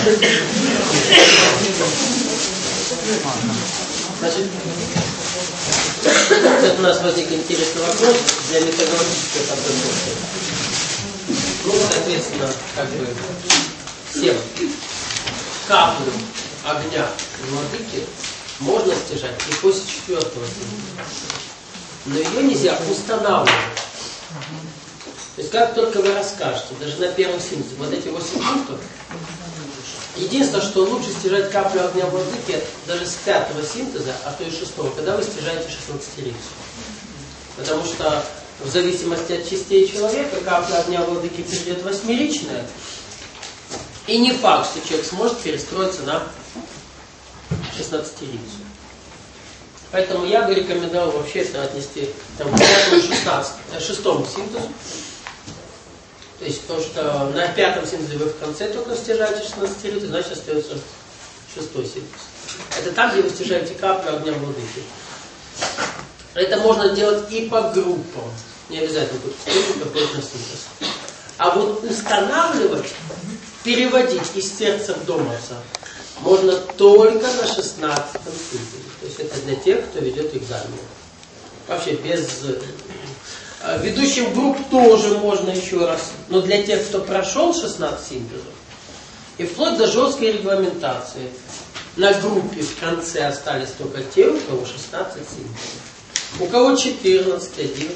Значит, это у нас возник интересный вопрос для методологической подготовки. Ну, соответственно, как бы 7 каплю огня владыки можно стяжать и после 4-го синтеза. Но ее нельзя устанавливать. То есть как только вы расскажете, даже на первом синтезе, вот эти 8 пунктов, единственное, что лучше стяжать каплю огня владыки даже с 5-го синтеза, а то и 6-го, когда вы стяжаете 16-рицу. Потому что в зависимости от частей человека капля огня владыки перейдет в 8-ричное, и не факт, что человек сможет перестроиться на 16-рицу. Поэтому я бы рекомендовал вообще это отнести там, к 6-му синтезу. То есть, потому что на 5-м синтезе вы в конце только стяжаете 16-рицу, значит остается 6-й синтез. Это там, где вы стяжаете каплю огня владыки. Это можно делать и по группам. Не обязательно какой-то синтез. А вот устанавливать, переводить из сердца в домовца можно только на 16-м синтезе. То есть это для тех, кто ведет экзамен. Вообще без... Ведущим групп тоже можно еще раз. Но для тех, кто прошел 16 синтезов, и вплоть до жесткой регламентации, на группе в конце остались только те, у кого 16 синтезов. У кого 14, 11.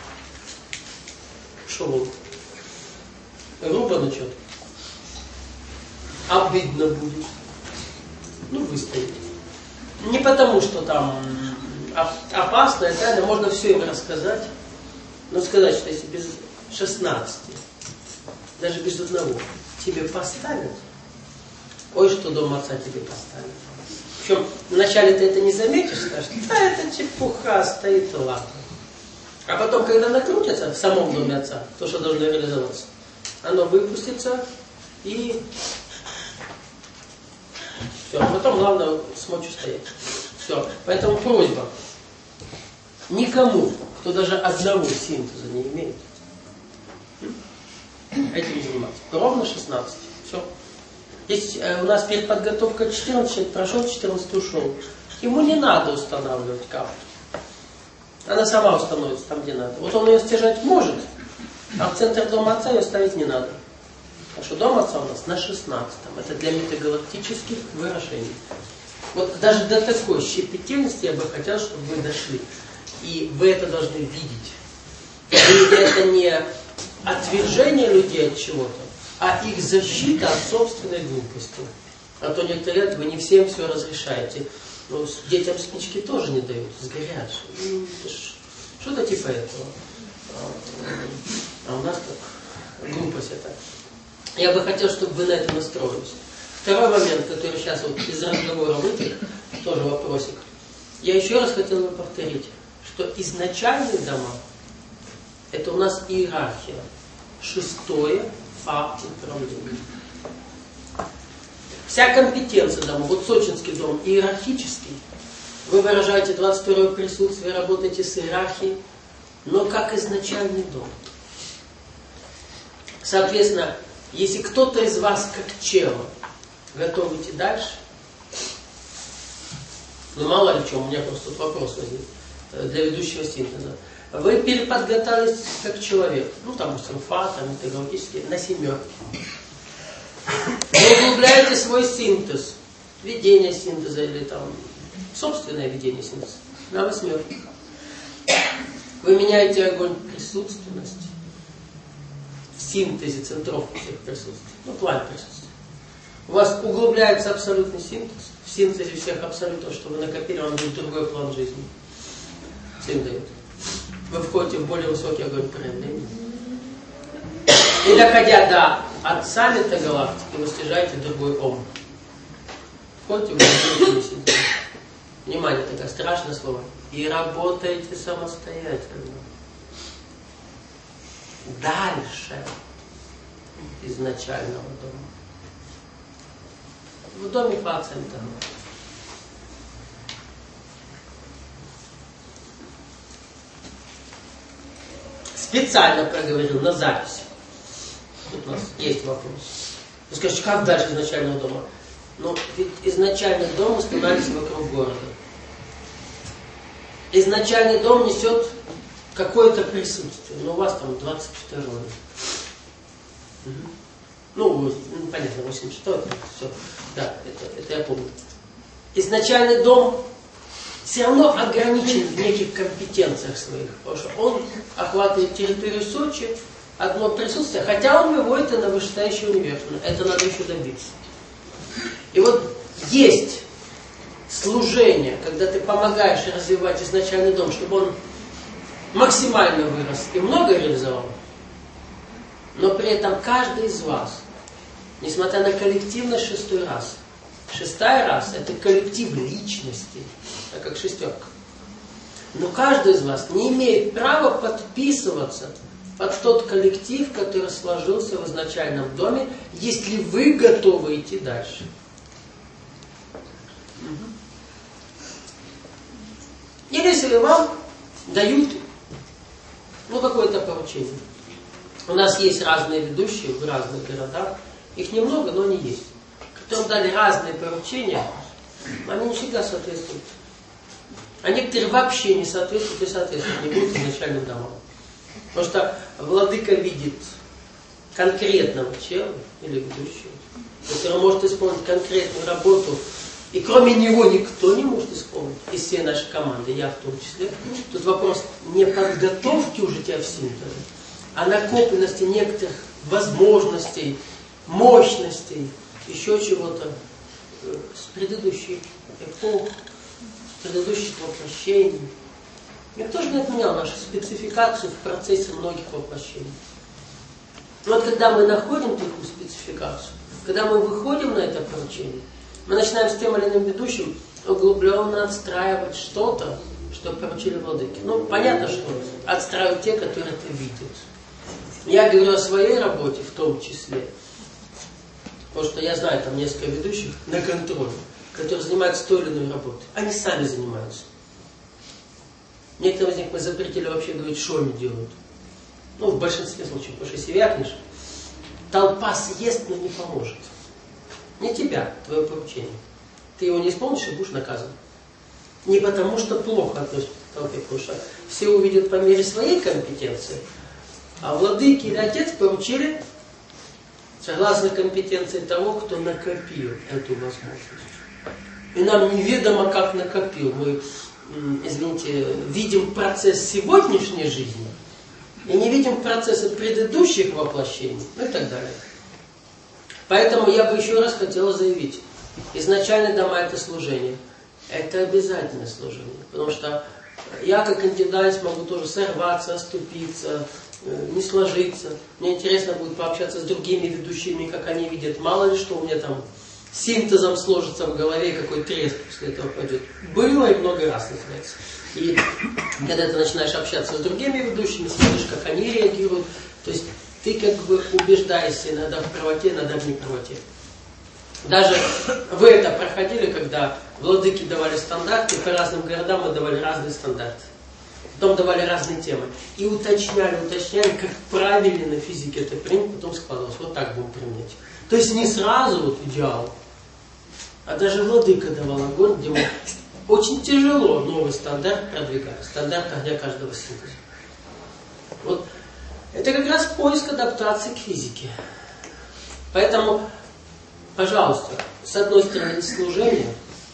Шо? Грубо, но что? Обидно будет. Ну, выстоите. Не потому, что там опасно, это можно все им рассказать. Но сказать, что если без 16, даже без одного, тебе поставят, ой, что дом отца тебе поставит. Причем вначале ты это не заметишь, скажешь, да, это чепуха, стоит, и ладно. А потом, когда накрутится в самом доме отца, то, что должно реализоваться, оно выпустится и все. А потом главное смочь устоять. Все. Поэтому просьба никому, кто даже одного синтеза не имеет, этим заниматься. Ровно 16. Все. Есть у нас перед подготовкой 14, человек прошел, 14 ушел. Ему не надо устанавливать каплю. Она сама установится там, где надо. Вот он ее стяжать может, а в центр дома отца ее ставить не надо. Потому что дом отца у нас на 16-м. Это для метагалактических выражений. Вот даже до такой щепетильности я бы хотел, чтобы вы дошли. И вы это должны видеть. И это не отвержение людей от чего-то, а их защита от собственной глупости. А то некоторые говорят, вы не всем все разрешаете. Но детям спички тоже не дают, сгорят. Что-то типа этого. А у нас так глупость это. Я бы хотел, чтобы вы на это настроились. Второй момент, который сейчас вот из разговора вытек, тоже вопросик. Я еще раз хотел бы повторить, что изначальные дома это у нас иерархия. 6-е факт управления. Вся компетенция дома, вот сочинский дом иерархический, вы выражаете 22-е присутствие, работаете с иерархией, но как изначальный дом. Соответственно, если кто-то из вас как чело готов идти дальше, ну мало ли что, у меня просто тут вопрос возник для ведущего синтеза. Вы переподготовились как человек, ну там СМФА, там метагалактические, на 7. Вы углубляете свой синтез, ведение синтеза или там собственное ведение синтеза на 8. Вы меняете огонь присутственности в синтезе центровки всех присутствий, ну план присутствия. У вас углубляется абсолютный синтез, в синтезе всех абсолютов, что вы накопили, вам будет другой план жизни. Всем дает. Вы входите в более высокий огонь проявления. И доходя до отца метагалактики, вы стяжаете другой ом. Входите в более высокий синтез. Внимание, такое страшное слово. И работаете самостоятельно. Дальше изначального дома. В доме пациента. Специально проговорил на запись. Тут у нас есть вопрос. Вы скажете, как дальше изначального дома? Ну, ведь изначальный дом устанавливается вокруг города. Изначальный дом несет какое-то присутствие. Но у вас там 22-й. Ну, понятно, 86-й, это все. Да, это я помню. Изначальный дом все равно ограничен в неких компетенциях своих. Потому что он охватывает территорию Сочи, одно присутствие, хотя он выводит и на вышестоящий университет. Это надо еще добиться. И вот есть служение, когда ты помогаешь развивать изначальный дом, чтобы он максимально вырос и много реализовал. Но при этом каждый из вас, несмотря на коллективность 6-й расы, 6-я раса это коллектив личностей, так как шестерка. Но каждый из вас не имеет права подписываться под тот коллектив, который сложился в изначальном доме, если вы готовы идти дальше. Или если вам дают какое-то поручение. У нас есть разные ведущие в разных городах, их немного, но они есть. Которым дали разные поручения, они не всегда соответствуют. А некоторые вообще не соответствуют и соответствуют не будут изначальным домам. Потому что владыка видит конкретного чела или ведущего, который может исполнить конкретную работу, и кроме него никто не может исполнить из всей нашей команды, я в том числе. Тут вопрос не подготовки уже тебя в синтезе, а накопленности некоторых возможностей, мощностей, еще чего-то с предыдущих эпох, с предыдущих воплощений. Никто же не отменял нашу спецификацию в процессе многих воплощений. Вот когда мы находим такую спецификацию, когда мы выходим на это поручение, мы начинаем с тем или иным ведущим углубленно отстраивать что-то, что поручили владыки. Понятно, что отстраивают те, которые это видят. Я говорю о своей работе в том числе. Потому что я знаю там несколько ведущих на контроле, которые занимаются той или иной работой. Они сами занимаются. Некоторым из них мы запретили вообще говорить, что они делают. В большинстве случаев, потому что если вякнешь, толпа съест, но не поможет. Не тебя, твое поручение. Ты его не исполнишь и будешь наказан. Не потому, что плохо относишься к толпе, потому что все увидят по мере своей компетенции. А владыки или отец поручили согласно компетенции того, кто накопил эту возможность. И нам неведомо, как накопил. Мы, видим процесс сегодняшней жизни и не видим процесса предыдущих воплощений, и так далее. Поэтому я бы еще раз хотела заявить, изначально дома это служение. Это обязательное служение. Потому что я как индивидуальность могу тоже сорваться, оступиться, не сложиться. Мне интересно будет пообщаться с другими ведущими, как они видят. Мало ли что у меня там синтезом сложится в голове, какой треск после этого пойдет. Было и много раз называется. И когда ты начинаешь общаться с другими ведущими, смотришь, как они реагируют, то есть ты как бы убеждаешься иногда в правоте, иногда в неправоте. Даже вы это проходили, когда владыки давали стандарты, по разным городам мы давали разные стандарты. Потом давали разные темы. И уточняли, как правильно на физике это принять, потом складывалось. Вот так будем применять. То есть не сразу идеал, а даже владыка давал огонь, где мы очень тяжело новый стандарт продвигали. Стандарт огня каждого синтеза. Вот. Это как раз поиск адаптации к физике. Поэтому, пожалуйста, с одной стороны служение,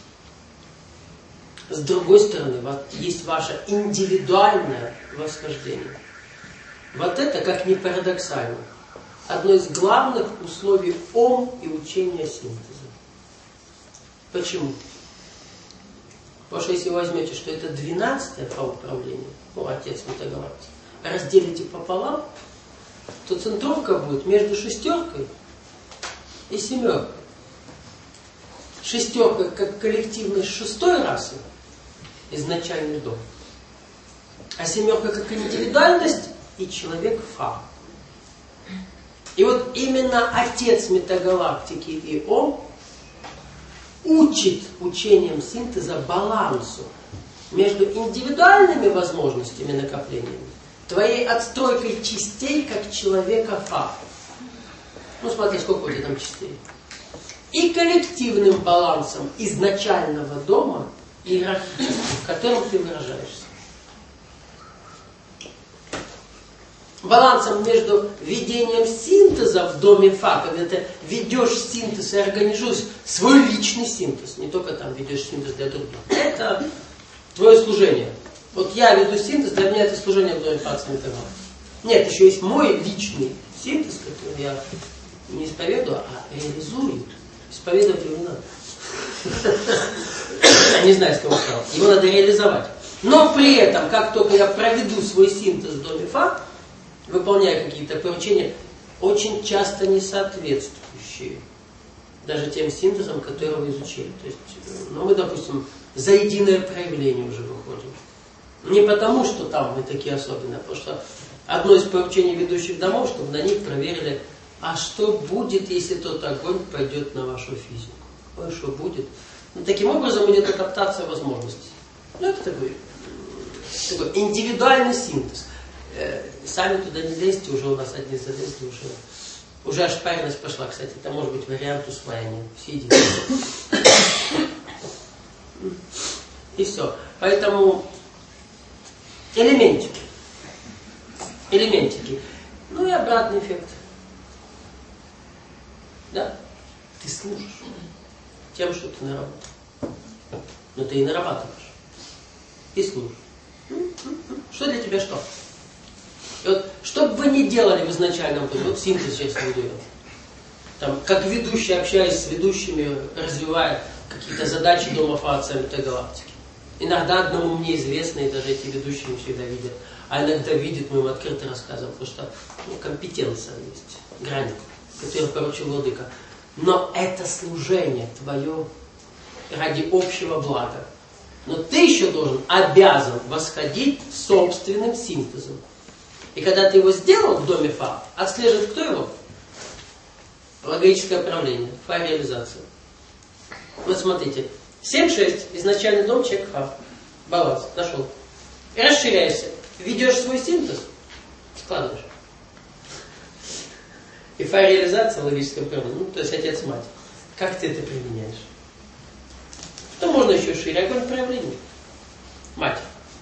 с другой стороны есть ваше индивидуальное восхождение. Вот это, как ни парадоксально, одно из главных условий ом и учения синтеза. Почему? Потому что если вы возьмете, что это 12-е по управлению, отец метагалактики, разделите пополам, то центровка будет между шестеркой и семеркой. Шестерка как коллективность 6-й расы, изначальный дом. А семерка как индивидуальность и человек Фа. И вот именно отец метагалактики и Ом учит учением синтеза балансу между индивидуальными возможностями накоплениями, твоей отстройкой частей как человека Фа, Ну смотри, сколько у тебя там частей. И коллективным балансом изначального дома, иерархическим, в котором ты выражаешься. Балансом между ведением синтеза в доме Фа, когда ты ведешь синтез и организуешь свой личный синтез, не только там ведешь синтез для других. Это твое служение. Вот я веду синтез, для меня это служение в доме Фа Центра. Нет, еще есть мой личный синтез, который я не исповедую, а реализую. Исповедовать его не надо. Не знаю, с кого сказал. Его надо реализовать. Но при этом, как только я проведу свой синтез в доме Фа, выполняя какие-то поручения, очень часто не соответствующие даже тем синтезам, которые вы изучили. То есть, ну, мы, допустим, за единое проявление уже выходим. Не потому, что там мы такие особенные, а потому что одно из поручений ведущих домов, чтобы на них проверили, а что будет, если тот огонь пойдет на вашу физику? Ой, что будет? Ну, таким образом идет адаптация возможностей. Ну, это такой индивидуальный синтез. Сами туда не лезьте, уже у нас одни залезли, уже ошпаренность пошла. Кстати, это может быть вариант усвоения. Все единицы. И все. Поэтому элементики. Ну и обратный эффект. Да? Ты служишь тем, что ты наработал. Но ты и нарабатываешь. И служишь. Что для тебя что? И вот, что бы вы ни делали в изначальном пути, вот синтез сейчас веду, там, как ведущий, общаясь с ведущими, развивая какие-то задачи дома Фа Центра галактики. Иногда одному мне известно, и даже эти ведущие не всегда видят. А иногда видят, мы им открыто рассказываем, потому что компетенция есть, грань, которую поручил Владыка. Но это служение твое ради общего блага. Но ты еще обязан восходить собственным синтезом. И когда ты его сделал в доме Фа, отслеживает кто его? Логическое правление, Фа-реализация. Вот смотрите, 7-6, изначальный дом, чек Фа. Баланс, нашел. И расширяешься. Ведешь свой синтез, складываешь. И Фа-реализация, логическое правление, ну, то есть отец-мать. Как ты это применяешь? Что можно еще шире? Огонь проявления. Мать.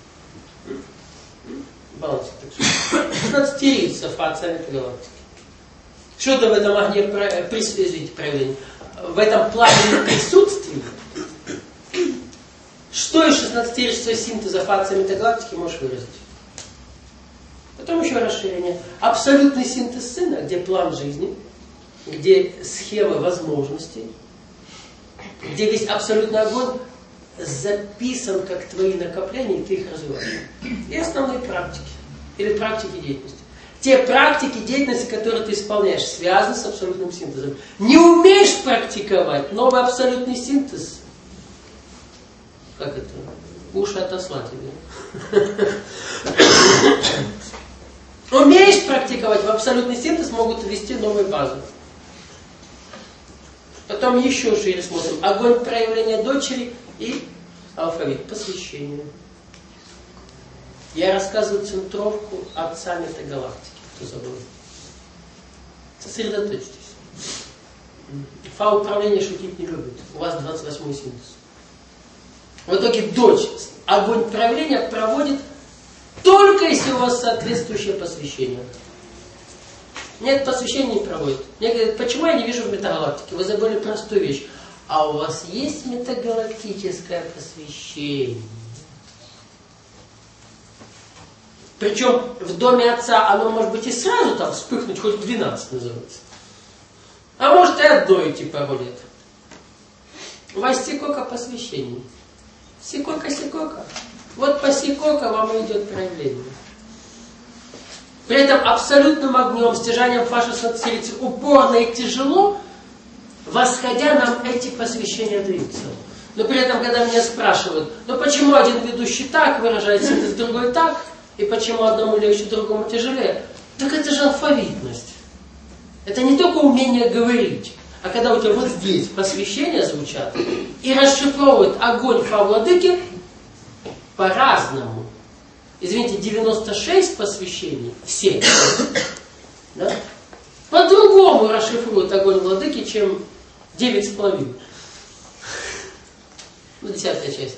Баланс. 16-рица Фа Центра галактики. Что-то в этом огне проявление. В этом плане присутствии. Что из 16-ричного синтеза Фа Центра галактики можешь выразить? Потом еще расширение. Абсолютный синтез сына, где план жизни, где схема возможностей, где весь абсолютный огонь записан как твои накопления, и ты их развиваешь. И основные практики. Или практики деятельности. Те практики деятельности, которые ты исполняешь, связаны с абсолютным синтезом. Не умеешь практиковать новый абсолютный синтез. Как это? Уши отослать тебе. Умеешь практиковать в абсолютный синтез, могут ввести новые базы. Потом еще шире смотрим. Огонь проявления дочери и алфавит посвящения. Я рассказываю центровку отца метагалактики, кто забыл. Сосредоточьтесь. Фа управление шутить не любит. У вас 28-й синтез. В итоге дочь огонь проявления проводит только если у вас соответствующее посвящение. Нет, посвящения не проводит. Мне говорят, почему я не вижу в метагалактике? Вы забыли простую вещь. А у вас есть метагалактическое посвящение. Причем в доме отца оно может быть и сразу там вспыхнуть, хоть 12 называется. А может и одно идти пару лет. У вас сикока посвящений. Сикока. Вот по сикока вам идет проявление. При этом абсолютным огнем, стяжанием Фа 16 упорно и тяжело, восходя нам эти посвящения даются. Но при этом, когда меня спрашивают, ну почему один ведущий так выражает синтез, другой так, и почему одному легче, другому тяжелее, так это же алфавитность. Это не только умение говорить, а когда у тебя вот здесь посвящения звучат и расшифровывают огонь Фа Владыки по-разному. Извините, 96 посвящений, все. Да? по-другому расшифрует огонь владыки, чем 9,5. Ну, 10-я часть.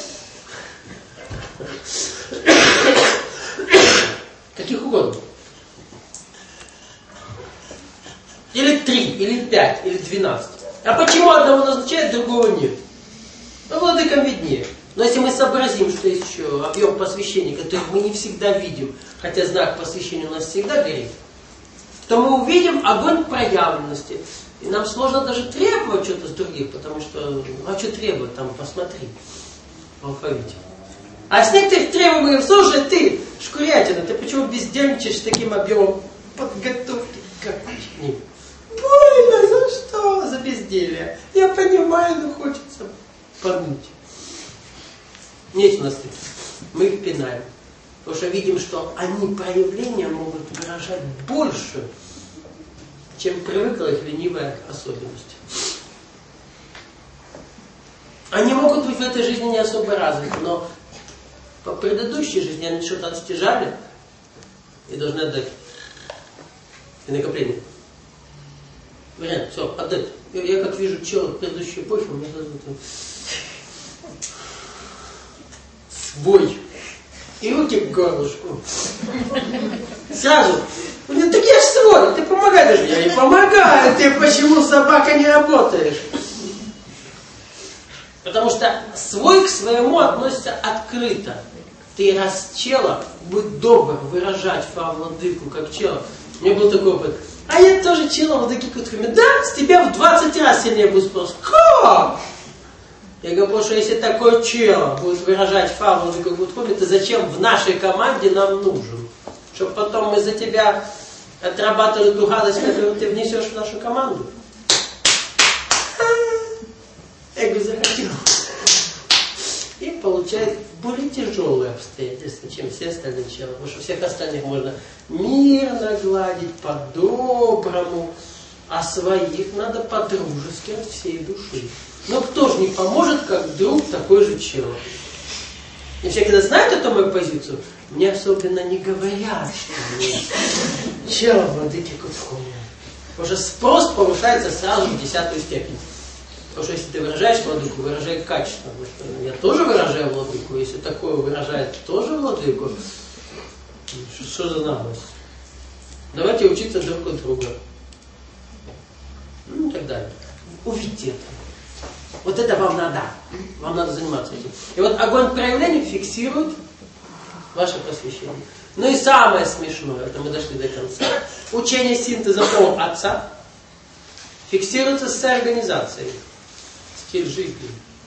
Каких угодно. Или 3, или 5, или 12. А почему одного назначает, другого нет? Ну, владыкам виднее. Но если мы сообразим, что есть еще объем посвящения, который мы не всегда видим, хотя знак посвящения у нас всегда горит, то мы увидим огонь проявленности. И нам сложно даже требовать что-то с других, потому что, а что требовать, там, посмотри в алфавите. А с некоторых требований, слушай, ты, шкурятина, ты почему бездельничаешь с таким объемом подготовки к ним? Больно, за что? За безделье. Я понимаю, но хочется поднуть. Нет у нас таких. Мы их пинаем. Потому что видим, что они проявления могут выражать больше, чем привыкла их ленивая особенность. Они могут быть в этой жизни не особо развиты, но по предыдущей жизни они что-то отстяжали и должны отдать. И накопление. Вариант, все, отдать. Я как вижу чела в предыдущей эпохе, у меня сразу сбой. И руки к горлышку. Сразу. Он говорит, так я ж свой, ты помогай даже. Я не помогаю, ты почему, собака, не работаешь? Потому что свой к своему относится открыто. Ты раз чела, будь добр выражать владыку как чела. У меня был такой опыт. А я тоже чела владыки Кутхами. Да, с тебя в 20 раз сильнее будет спрос. Как? Я говорю, потому что если такой чел будет выражать владыку Кутхами, то зачем в нашей команде нам нужен? Чтобы потом мы за тебя отрабатывали ту гадость, которую ты внесешь в нашу команду. Я говорю, захотел. И получает более тяжелые обстоятельства, чем все остальные челы. Потому что всех остальных можно мирно гладить, по-доброму. А своих надо по-дружески от всей души. Но кто же не поможет, как друг такой же чел? И все, когда знают эту мою позицию, мне особенно не говорят, что чел владыки Кутхами. Потому что спрос повышается сразу в 10-ю степень. Потому что если ты выражаешь владыку, выражай качественно. Потому что я тоже выражаю владыку. Если такое выражает тоже владыку, что за наглость? Давайте учиться друг от друга. Ну и так далее. Увидьте это. Вот это вам надо. Вам надо заниматься этим. И вот огонь проявления фиксирует ваше посвящение. Ну и самое смешное, это мы дошли до конца. Учение синтеза о Отца фиксируется с организацией. Стиль жизни.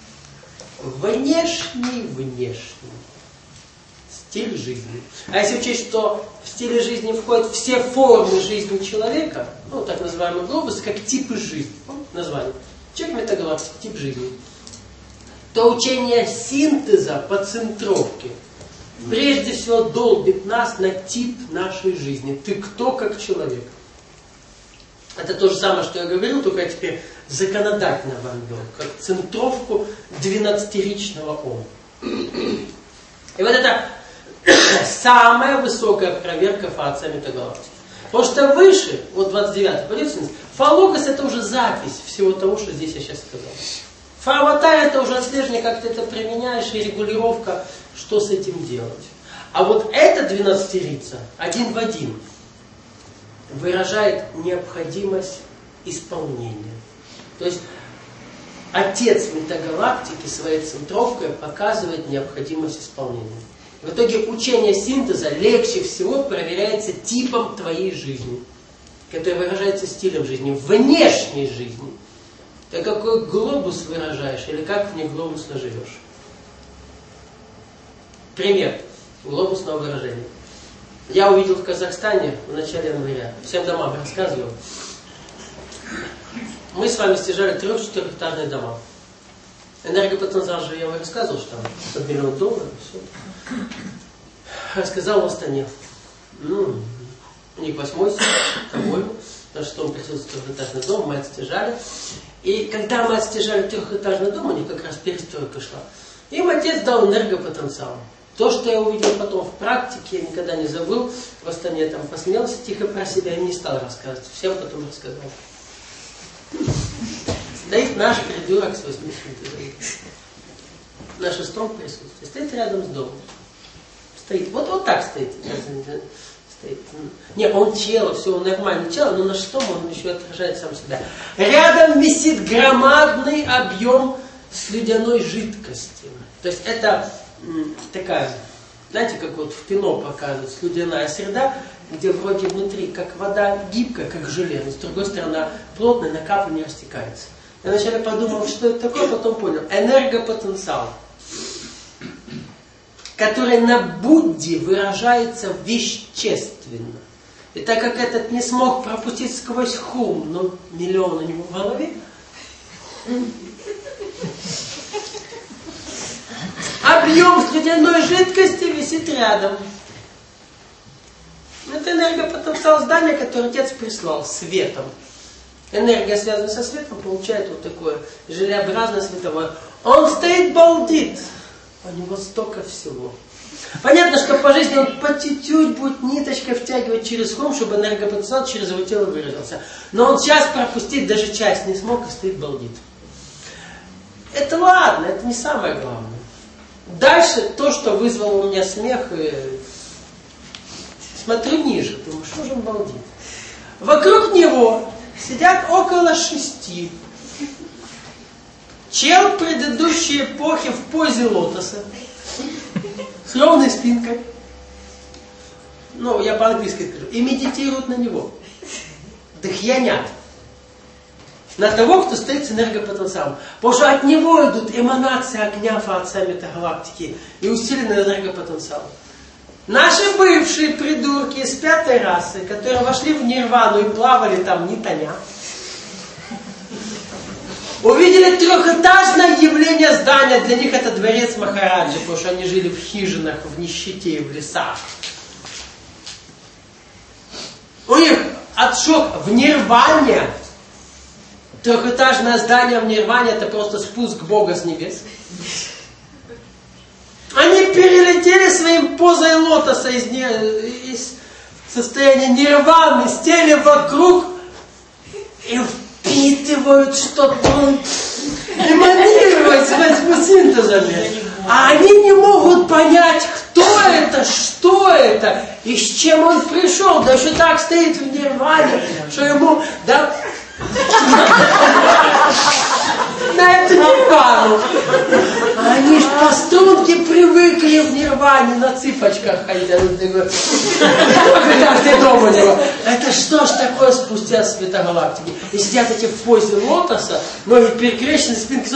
Внешний. Стиль жизни. А если учесть, что в стиле жизни входят все формы жизни человека, ну, так называемый глобус, как типы жизни. Название. Человек метагалактик, тип жизни. То учение синтеза по центровке прежде всего долбит нас на тип нашей жизни. Ты кто как человек. Это то же самое, что я говорил, только я теперь законодательно вам вел, как центровку 12-ричного ума. И вот это самая высокая проверка фаоца метагалактики. Потому что выше, вот 29-й полицейский, фалогос это уже запись всего того, что здесь я сейчас сказал. Фааватар это уже отслеживание, как ты это применяешь, и регулировка, что с этим делать. А вот эта 12-рица, один в один, выражает необходимость исполнения. То есть отец метагалактики своей центровкой показывает необходимость исполнения. В итоге учение синтеза легче всего проверяется типом твоей жизни, который выражается стилем жизни, внешней жизни. Ты какой глобус выражаешь или как в ней глобусно живешь. Пример глобусного выражения. Я увидел в Казахстане в начале января, всем домам рассказывал, мы с вами стяжали 3-4-этажные дома. Энергопотенциал же я вам рассказывал, что там $100 миллионов, все. Рассказал в Астане. Ну, у них 8-й, Тобольный, на 6-м присутствует 3-этажный дом, мы отстяжали. И когда мы отстяжали 3-этажный дом, у них как раз перестройка шла. Им отец дал энергопотенциал. То, что я увидел потом в практике, я никогда не забыл. Просто мне там посмеялся тихо про себя и не стал рассказывать. Всем потом рассказал. Стоит наш придурок с 8 фунтов. На 6-м присутствии. Стоит рядом с домом. Стоит. Вот так стоит. Стоит. Не, он чело, все, он нормально чело, но на 6-м он еще отражает сам себя. Рядом висит громадный объем слюдяной жидкости. То есть это такая, знаете, как вот в кино показывают, слюдяная среда, где вроде внутри как вода гибкая, как желе, но с другой стороны она плотная, на каплю не растекается. Я вначале подумал, что это такое, потом понял. Энергопотенциал, который на Будде выражается вещественно. И так как этот не смог пропустить сквозь хум, но миллион у него в голове, объем слюдяной жидкости висит рядом. Это энергопотенциал здания, который Отец прислал светом. Энергия, связанная со светом, получает вот такое желеобразное световое. Он стоит, балдит. У него столько всего. Понятно, что по жизни он по чуть-чуть будет ниточкой втягивать через хум, чтобы энергопотенциал через его тело выразился. Но он сейчас пропустить даже часть не смог и стоит, балдит. Это ладно, это не самое главное. Дальше то, что вызвало у меня смех, смотрю ниже, думаю, что же он балдит. Вокруг него сидят около 6. Чел предыдущей эпохи в позе лотоса. С ровной спинкой. Ну, я по-английски скажу. И медитируют на него. Дхьянят. На того, кто стоит с энергопотенциалом. Потому что от него идут эманации огня Отца метагалактики и усиленный энергопотенциал. Наши бывшие придурки из 5-й расы, которые вошли в нирвану и плавали там не тоня, увидели трехэтажное явление здания. Для них это дворец Махараджи, потому что они жили в хижинах, в нищете и в лесах. У них отшок в нирване. Трехэтажное здание в нирване — это просто спуск Бога с небес. Они перелетели своим позой лотоса из состояния нирваны, стели вокруг и впитывают что-то, эманируют с синтезами. А они не могут понять, кто это, что это, и с чем он пришел. Да еще так стоит в нирване, что ему... Да, на эту нирвану. Они ж по струнке привыкли в нирване на цыпочках ходить. Это что ж такое спустя с метагалактики? И сидят эти в позе лотоса, ноги перекрещены, спинки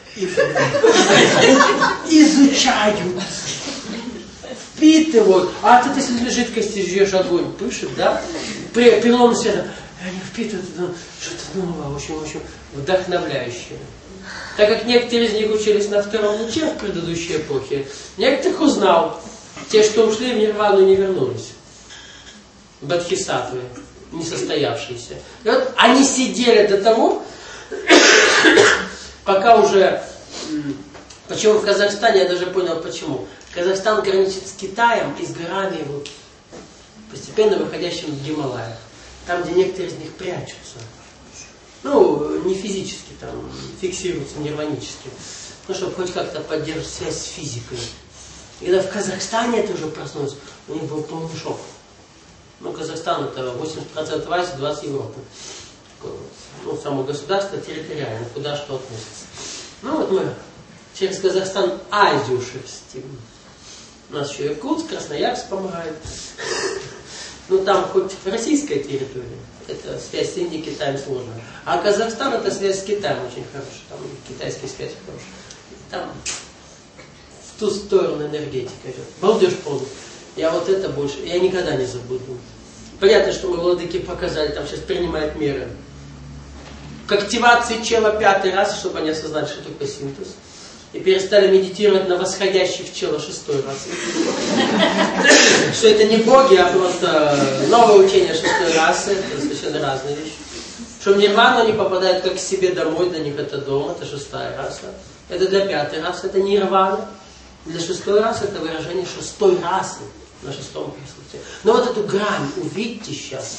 изучают, впитывают. А ты если жидкости жжешь, огонь пышет, да? При переломе света. Они впитывают что-то новое, очень вдохновляющее. Так как некоторые из них учились на 2-м луче в предыдущей эпохе, некоторых узнал. Те, что ушли в нирвану, не вернулись. Бодхисаттвы, несостоявшиеся. И вот они сидели до того, пока уже... Почему в Казахстане, я даже понял почему. Казахстан граничит с Китаем и с горами, вот, постепенно выходящими в Гималаях. Там, где некоторые из них прячутся. Ну, не физически, там, фиксируются нирванически. Ну, чтобы хоть как-то поддерживать связь с физикой. И когда в Казахстане это уже проснулось, у них был полный шок. Ну, Казахстан это 80% Азии, 20% Европы. Ну, само государство территориально, куда что относится. Ну, вот мы через Казахстан Азию шерстим. У нас еще Иркутск, Красноярск помогает. Ну, там хоть российская территория, это связь с Индией, Китаем сложная. А Казахстан это связь с Китаем очень хорошая, там китайская связь хорошая. Там в ту сторону энергетика идет. Балдеж полный. Я вот это больше, я никогда не забуду. Понятно, что мы владыки показали, там сейчас принимают меры. К активации чела 5-й раз, чтобы они осознали, что такое синтез. И перестали медитировать на восходящий в чело 6-й раз. Что это не боги, а просто новое учение 6-й расы. Это совершенно разные вещи. Что в нирвану они попадают как к себе домой, для них это дом, это 6-я раса. Это для 5-й расы, это нирвана. Для шестой расы это выражение шестой расы на шестом присутствии. Но вот эту грань увидьте сейчас.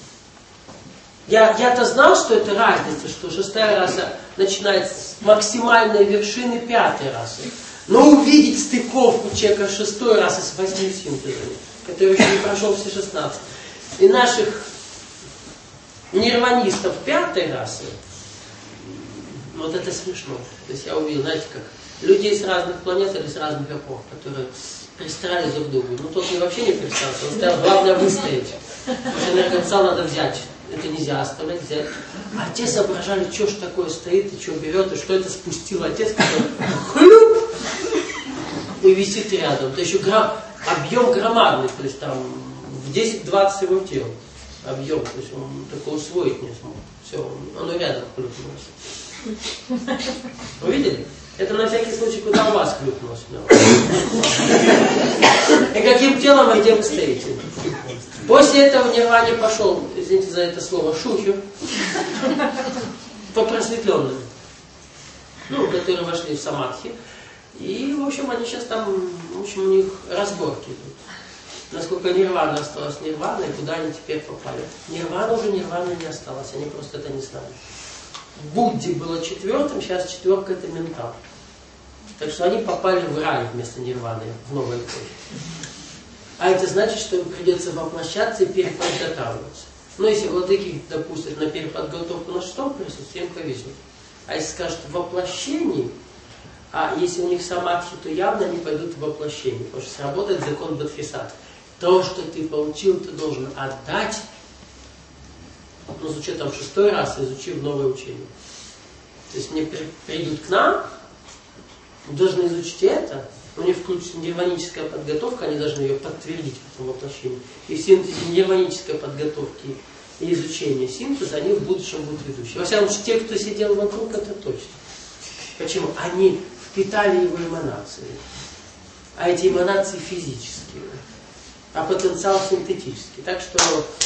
Я-то знал, что это разница, что шестая раса начинает с максимальной вершины пятой расы. Но увидеть стыковку человека шестой расы с 8 синтезами, который еще не прошел все 16. И наших нирванистов пятой расы, вот это смешно. То есть я увидел, знаете, как людей с разных планет или с разных эпох, которые пристали друг к другу. Ну тот вообще не пристался, он стоял, главное выстоять. Потому что энергопотенциал надо взять. Это нельзя оставлять, взять. А те соображали, что ж такое стоит, и что берет, и что это спустил отец, который хлюп, и висит рядом. То еще объем громадный, то есть там в 10-20 его тел. Объем, то есть он такое усвоить не смог. Все, оно рядом хлюпнулось. Вы видели? Это на всякий случай, куда у вас хлюпнулось. И каким телом и где вы стоите. После этого в нирване пошел, извините за это слово, шухер, по просветленным, которые вошли в самадхи. И, в общем, они сейчас там, в общем, у них разборки идут. Насколько нирвана осталась нирваной, куда они теперь попали. Нирвана уже нирваны не осталось, они просто это не знали. Будде было 4-м, сейчас 4-ка это ментал. Так что они попали в рай вместо нирваны, в новой эпохе. А это значит, что им придется воплощаться и переподготавливаться. Но если владыки допустят на переподготовку на 6-м присутствии, им повезет. А если скажут в воплощении, а если у них самадхи, то явно они пойдут в воплощение, потому что сработает закон Бодхисаттвы. То, что ты получил, ты должен отдать, но с учетом 6-й расы, изучив новое учение. То есть мне придут к нам, должны изучить это, у них включится нирваническая подготовка, они должны ее подтвердить в этом воплощении. И в синтезе нирванической подготовки и изучения синтеза, они в будущем будут ведущие. Во всяком случае, те, кто сидел вокруг, это точно. Почему? Они впитали его эманации. А эти эманации физические. А потенциал синтетический. Так что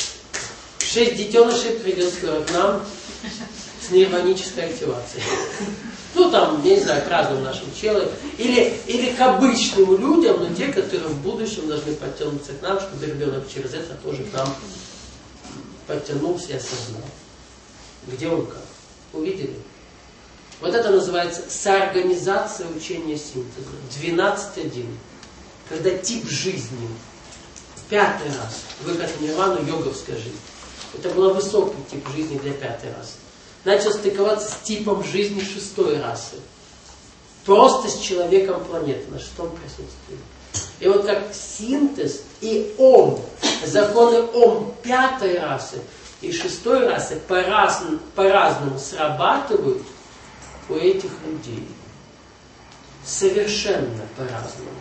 6 детенышей придет скоро к нам с нирванической активацией. Ну там, я не знаю, к разным нашим челам. Или к обычным людям, но те, которые в будущем должны подтянуться к нам, чтобы ребенок через это тоже к нам подтянулся и осознал. Где он как? Увидели? Вот это называется соорганизация учения синтеза. 12.1. Когда тип жизни, 5-й раз, выход в нирвану, йоговская жизнь. Это был высокий тип жизни для 5-й расы. Начал стыковаться с типом жизни 6-й расы. Просто с человеком планеты, на 6-м присутствии. И вот как синтез и ом, законы ом 5-й расы и 6-й расы по-разному срабатывают у этих людей. Совершенно по-разному.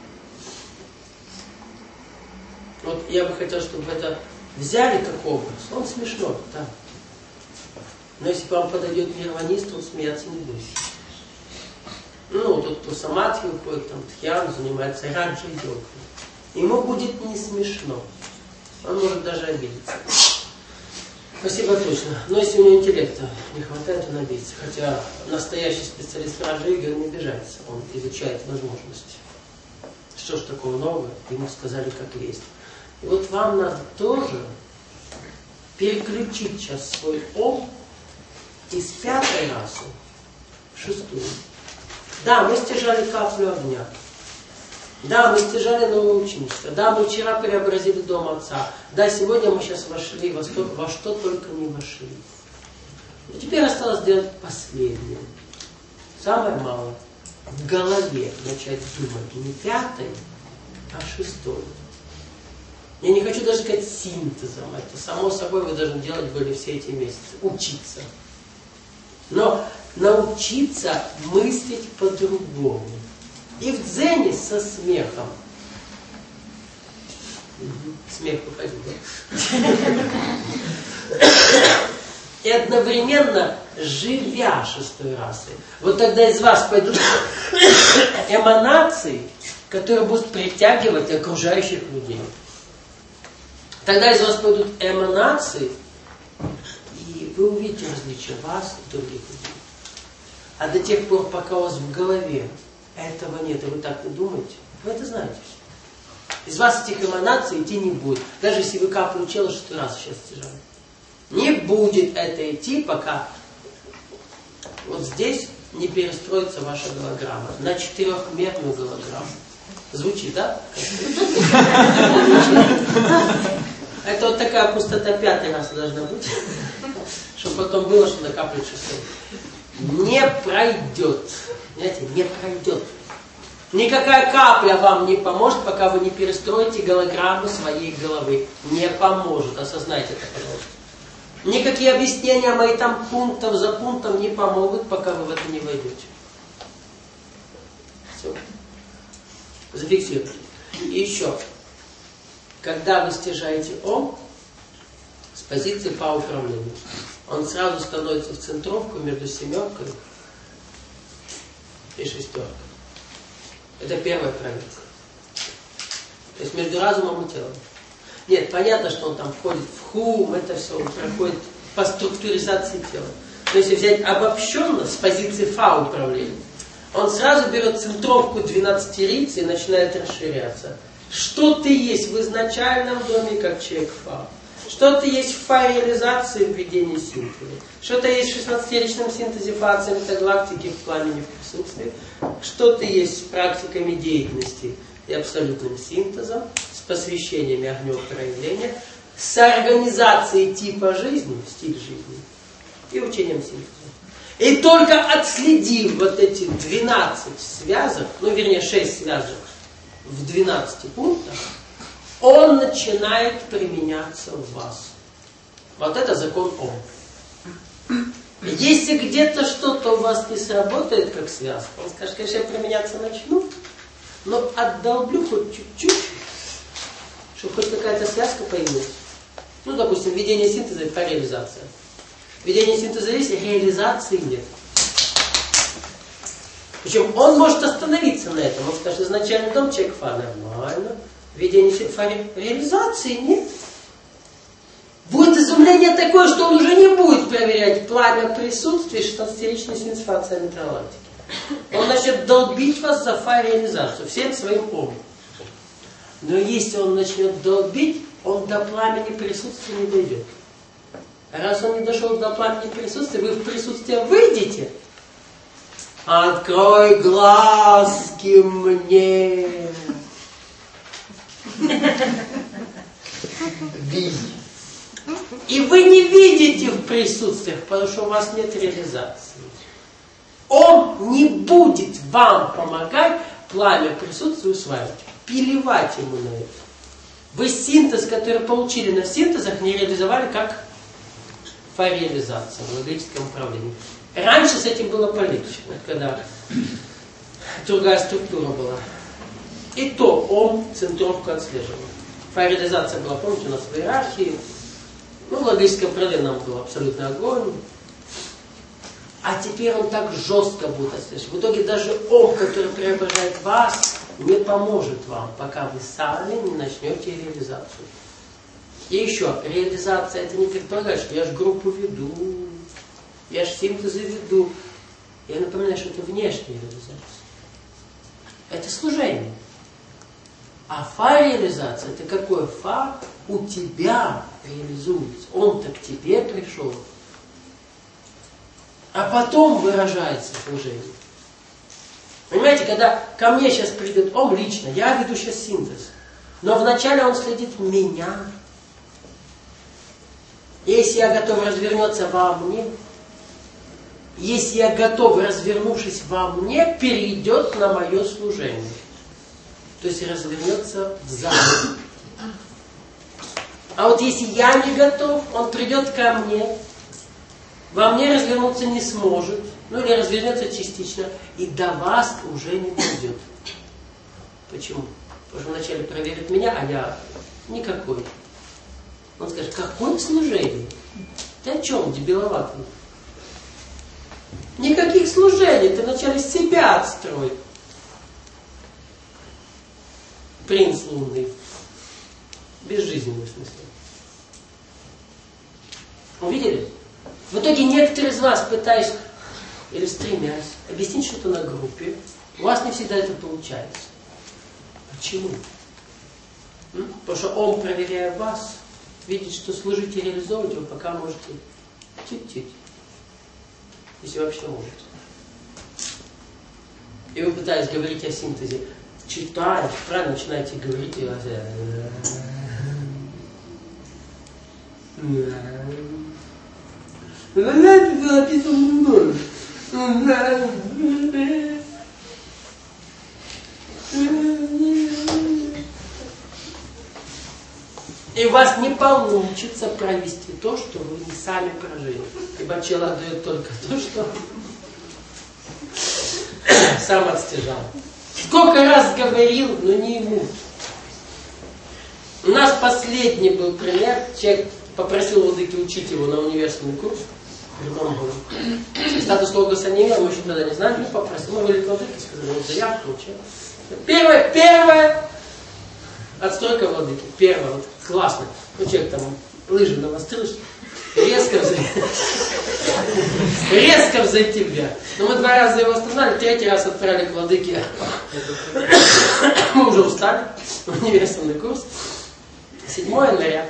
Вот я бы хотел, чтобы вы это взяли как образ. Он смешной, да. Но если к вам подойдет нирванист, он смеяться не будет. Ну, тот, кто самадхи уходит, там, тхьян, занимается раджа и йогой. Ему будет не смешно. Он может даже обидеться. Спасибо, точно. Но если у него интеллекта не хватает, он обидится. Хотя настоящий специалист в раджа йоге, он не обижается. Он изучает возможности. Что ж такого нового? Ему сказали, как есть. И вот вам надо тоже переключить сейчас свой ум из 5-й расы в 6-ю. Да, мы стяжали каплю огня. Да, мы стяжали новое ученичество. Да, мы вчера преобразили дом отца. Да, сегодня мы сейчас вошли во что только не вошли. И теперь осталось сделать последнее. Самое малое. В голове начать думать не 5-й, а 6-й. Я не хочу даже сказать синтезом. Это само собой вы должны делать были все эти месяцы. Учиться. Но научиться мыслить по-другому. И в дзене со смехом. Смех выходил, да? И одновременно живя 6-й расой. Вот тогда из вас пойдут эманации, которые будут притягивать окружающих людей. Тогда из вас пойдут эманации, и вы увидите различия вас и других людей. А до тех пор, пока у вас в голове Этого нет, и вы так не думаете. Вы это знаете. Из вас этих эманаций идти не будет. Даже если вы каплю чела 6 раз сейчас стяжали. Не будет это идти, пока вот здесь не перестроится ваша голограмма на 4-мерную голограмму. Звучит, да? Это вот такая пустота 5-й раз должна быть, чтобы потом было, что накапливать 6-й. Не пройдет. Понимаете, не пройдет. Никакая капля вам не поможет, пока вы не перестроите голограмму своей головы. Не поможет. Осознайте это, пожалуйста. Никакие объяснения мои там пунктов за пунктом не помогут, пока вы в это не войдете. Все. Зафиксируйте. И еще. Когда вы стяжаете Ом с позиции по управлению, он сразу становится в центровку между 7-кой и 6-кой. Это первое правило. То есть между разумом и телом. Нет, понятно, что он там входит в хум, это все, он проходит по структуризации тела. Но если взять обобщенно с позиции фа управления, он сразу берет центровку 12-рийца и начинает расширяться. Что-то есть в изначальном доме, как человек фа. Что-то есть в фа-реализации введения синтеза. Что-то есть в 16-ричном синтезе фа метагалактики в пламени в присутствии. Что-то есть с практиками деятельности и абсолютным синтезом, с посвящениями огнем проявления, с организацией типа жизни, стиль жизни и учением синтеза. И только отследив вот эти 12 связок, ну вернее 6 связок в 12 пунктах, он начинает применяться в вас. Вот это закон Ом. Если где-то что-то у вас не сработает как связка, он скажет, конечно, я применяться начну, но отдолблю хоть чуть-чуть, чтобы хоть какая-то связка появилась. Ну, допустим, введение синтеза и реализация. Введение синтеза есть, реализации нет. Причем он может остановиться на этом. Он скажет, изначальный дом человек фа, нормально. Введение реализации нет. Будет изумление такое, что он уже не будет проверять пламя присутствия 16-ричной синсфация металлактики. Он начнет долбить вас за фа-реализацию всем своим умом. Но если он начнет долбить, он до пламени присутствия не дойдет. А раз он не дошел до пламени присутствия, вы в присутствие выйдете. Открой глазки мне. Видите. И вы не видите в присутствиях, потому что у вас нет реализации. Он не будет вам помогать пламя присутствия усваивать. Пилевать ему на это. Вы синтез, который получили на синтезах, не реализовали как фа-реализация в логическом управлении. Раньше с этим было полегче, когда другая структура была. И то он центровку отслеживал. Фа-реализация была, помните, у нас в иерархии. Ну, в логическом управлении нам был абсолютный огонь. А теперь он так жестко будет отслеживать. В итоге даже Ом, который преображает вас, не поможет вам, пока вы сами не начнете реализацию. И еще, реализация это не предполагает, что я же группу веду, я же синтезы веду. Я напоминаю, что это внешняя реализация. Это служение. А фа-реализация, это какое фа у тебя реализуется. Он-то к тебе пришел. А потом выражается служение. Понимаете, когда ко мне сейчас придет Ом лично, я веду сейчас синтез. Но вначале он следит меня. Если я готов развернуться во мне, если я готов, развернувшись во мне, перейдет на мое служение. То есть развернется в зал. А вот если я не готов, он придет ко мне, во мне развернуться не сможет, ну или развернется частично, и до вас уже не дойдет. Почему? Потому что вначале проверит меня, а я никакой. Он скажет, какое служение? Ты о чем, дебиловатый? Никаких служений, ты вначале себя отстрой. Принц лунный. Безжизненный в смысле. Увидели? В итоге некоторые из вас, пытаясь или стремясь объяснить что-то на группе, У вас не всегда это получается. Почему? Потому что он, проверяя вас, видит, что служить и реализовывать вы пока можете чуть-чуть. Если вообще можете. И вы пытаетесь говорить о синтезе. Читая, правильно начинаете говорить и и у вас не получится провести то, что вы не сами прожили. Ибо человек дает только то, что сам отстежал. Сколько раз говорил, но не ему. У нас последний был пример. Человек попросил владыки учить его на университетский курс. Статус логоса не имел, мы еще тогда не знали. Мы попросили, мы вели к владыке, сказали, вот заявку учил. Первое. Отстройка владыки. Первое. Вот, классно. Ну, человек там лыжи навострил, резко взойти в вверх. Но мы 2 раза его остановили, 3-й раз отправили к владыке. Мы уже устали. Университетский курс. 7 января.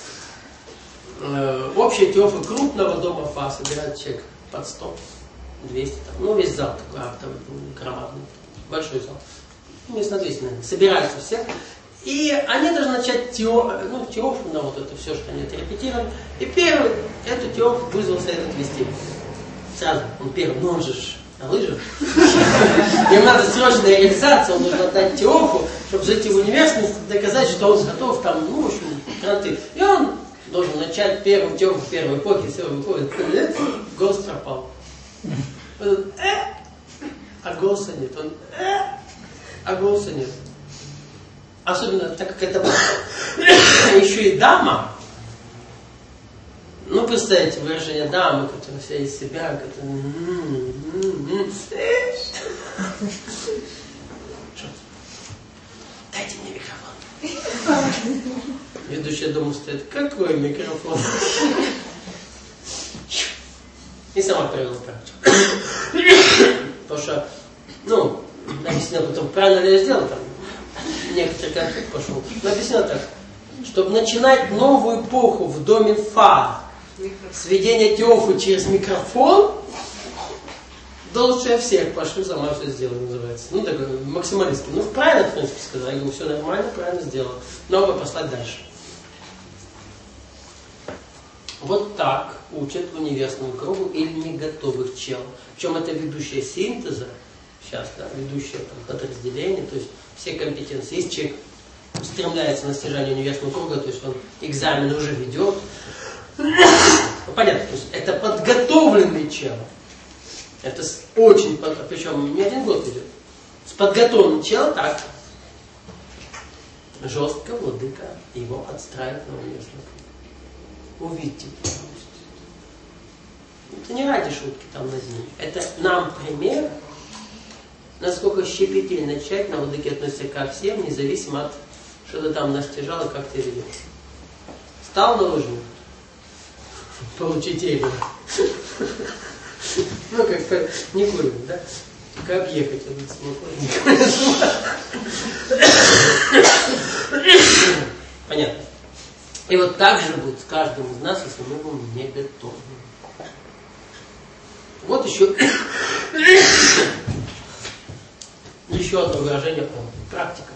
Общая теофа крупного дома ФА собирает человек под 100, 200. Там. Ну, весь зал такой актовый, громадный. Большой зал. Мест на 200, наверное. Собираются все. И они должны начать теофу, на вот это все, что они отрепетировали. И первый эту теофу вызвался этот вести. Сразу, он первый, он же на лыжах. Ему надо срочная реализация, он должен отдать теофу, чтобы зайти в университет, доказать, что он готов там, в общем, кранты. И он должен начать первую теофу первой эпохи, все выходит, голос пропал. А голоса нет. А голоса нет. Особенно, так как это еще и дама. Ну, представьте, выражение дамы, которая вся из себя, которая... Дайте мне микрофон. Ведущая дома стоит, какой микрофон? И сама провела практику. Потому что, объяснила потом, правильно ли я сделал там. Некоторый конфликт пошел. Но объяснил так, чтобы начинать новую эпоху в доме ФА, сведение теофы через микрофон, да лучше я всех пошлю, сама все сделаю, называется. Ну, такой максималистский. Ну, правильно, в принципе, сказал. Я говорю, все нормально, правильно сделал. Новое послать дальше. Вот так учат в университетскому кругу или не готовых челов. Причем это ведущая синтеза, сейчас, да, ведущая там, подразделение, то есть все компетенции. Если человек устремляется на стяжание университетского круга, то есть он экзамены уже ведет. Ну, понятно, то есть это подготовленный чел. Это очень, причем не 1 год идет. С подготовленным челом так. Жестко владыка его отстраивает на университетском кругу. Увидьте, пожалуйста. Это не ради шутки там над ним. Это нам пример, насколько щепетильно тщательно владыки относятся ко всем, независимо от что ты там настижал и как ты ведешь. Стал на лыжник, получите его. Ну, как не курим, да? Только объехать этот смысл. Понятно. И вот так же будет с каждым из нас, если мы будем не готовы. Вот еще одно выражение о практике.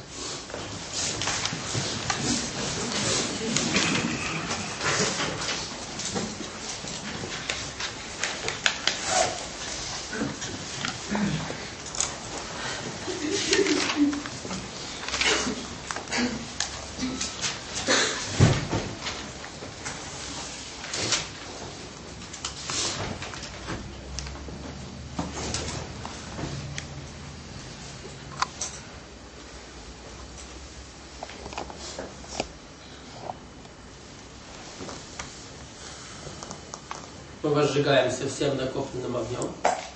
Мы возжигаемся всем накопленным огнем.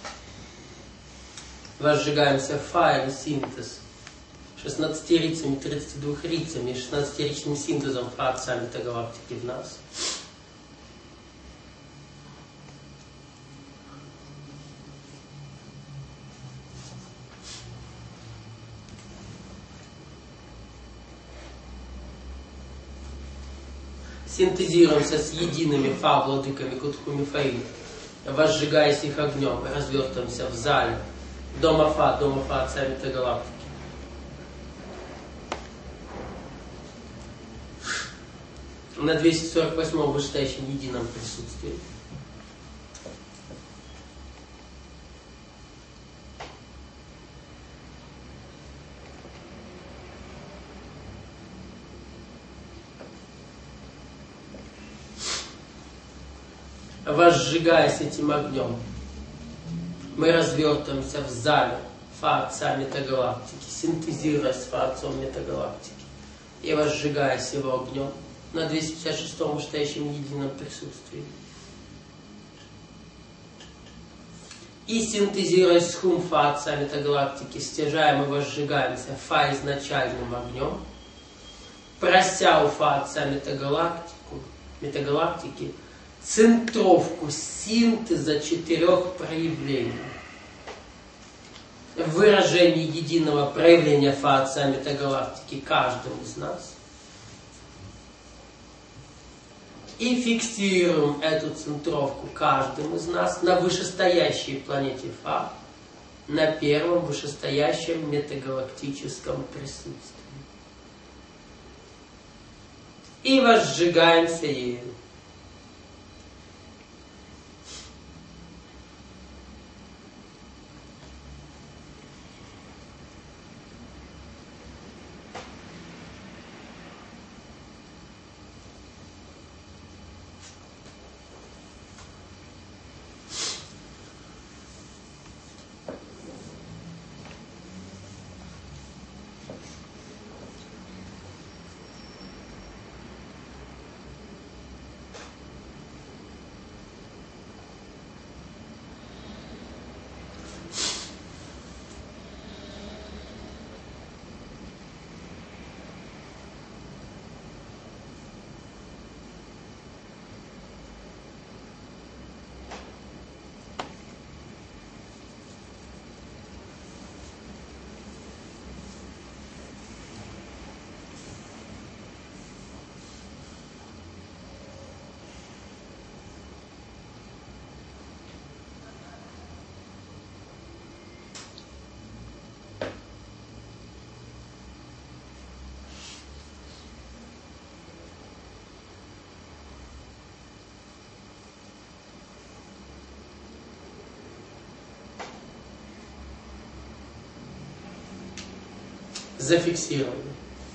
Возжигаемся файл синтез 16 рицами, 32 рицами, 16-ричным синтезом фракциями галактики в нас. синтезируемся с едиными Фа-владыками Кутху Мифаиль, возжигаясь их огнем, развертываемся в зале Дома Фа Отца Метагалактики. На 248-м вышестоящем едином присутствии. Возжигаясь этим огнем, мы развертываемся в зале Фа Отца Метагалактики, синтезируясь с Фа Отцом Метагалактики и возжигаясь его огнем на 256-м вышестоящем едином присутствии. И синтезируясь с Хум Фа Отца Метагалактики, стяжаем и возжигаемся Фа изначальным огнем, прося у Фа Отца Метагалактики центровку синтеза 4 проявлений. Выражение единого проявления Фа Отца Метагалактики каждому из нас. И фиксируем эту центровку каждым из нас на вышестоящей планете Фа, на первом вышестоящем метагалактическом присутствии. И возжигаемся ею. Зафиксировали.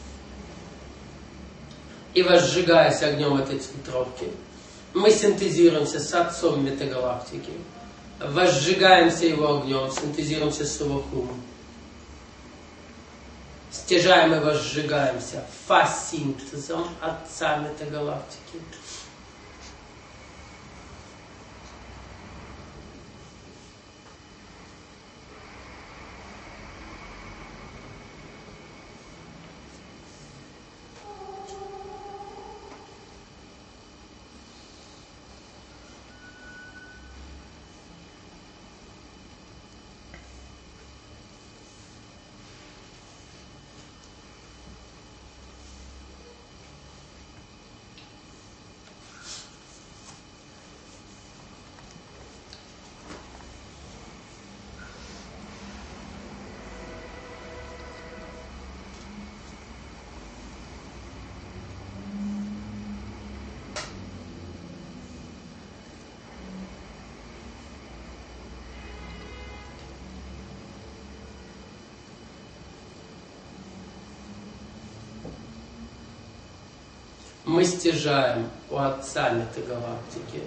И возжигаясь огнем этой центровки, мы синтезируемся с Отцом Метагалактики, возжигаемся его огнем, синтезируемся с его Хумом, стяжаем и возжигаемся Фа-синтезом Отца Метагалактики. Мы стяжаем у Отца Метагалактики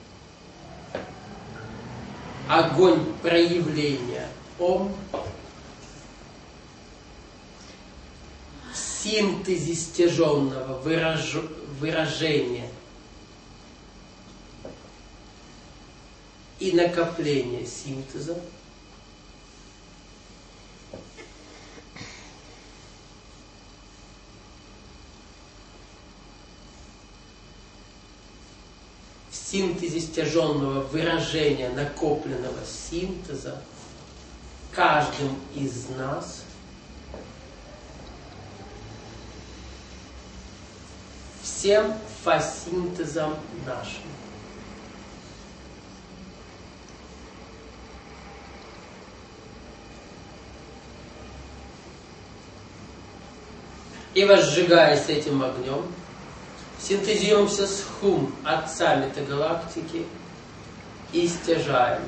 огонь проявления Ом в синтезе стяженного выражения и накопления синтеза. В синтезе стяженного выражения накопленного синтеза каждым из нас в всем фасинтезом нашим. И возжигаясь этим огнем, синтезируемся с Хум, отцами этой галактики, и стяжаем.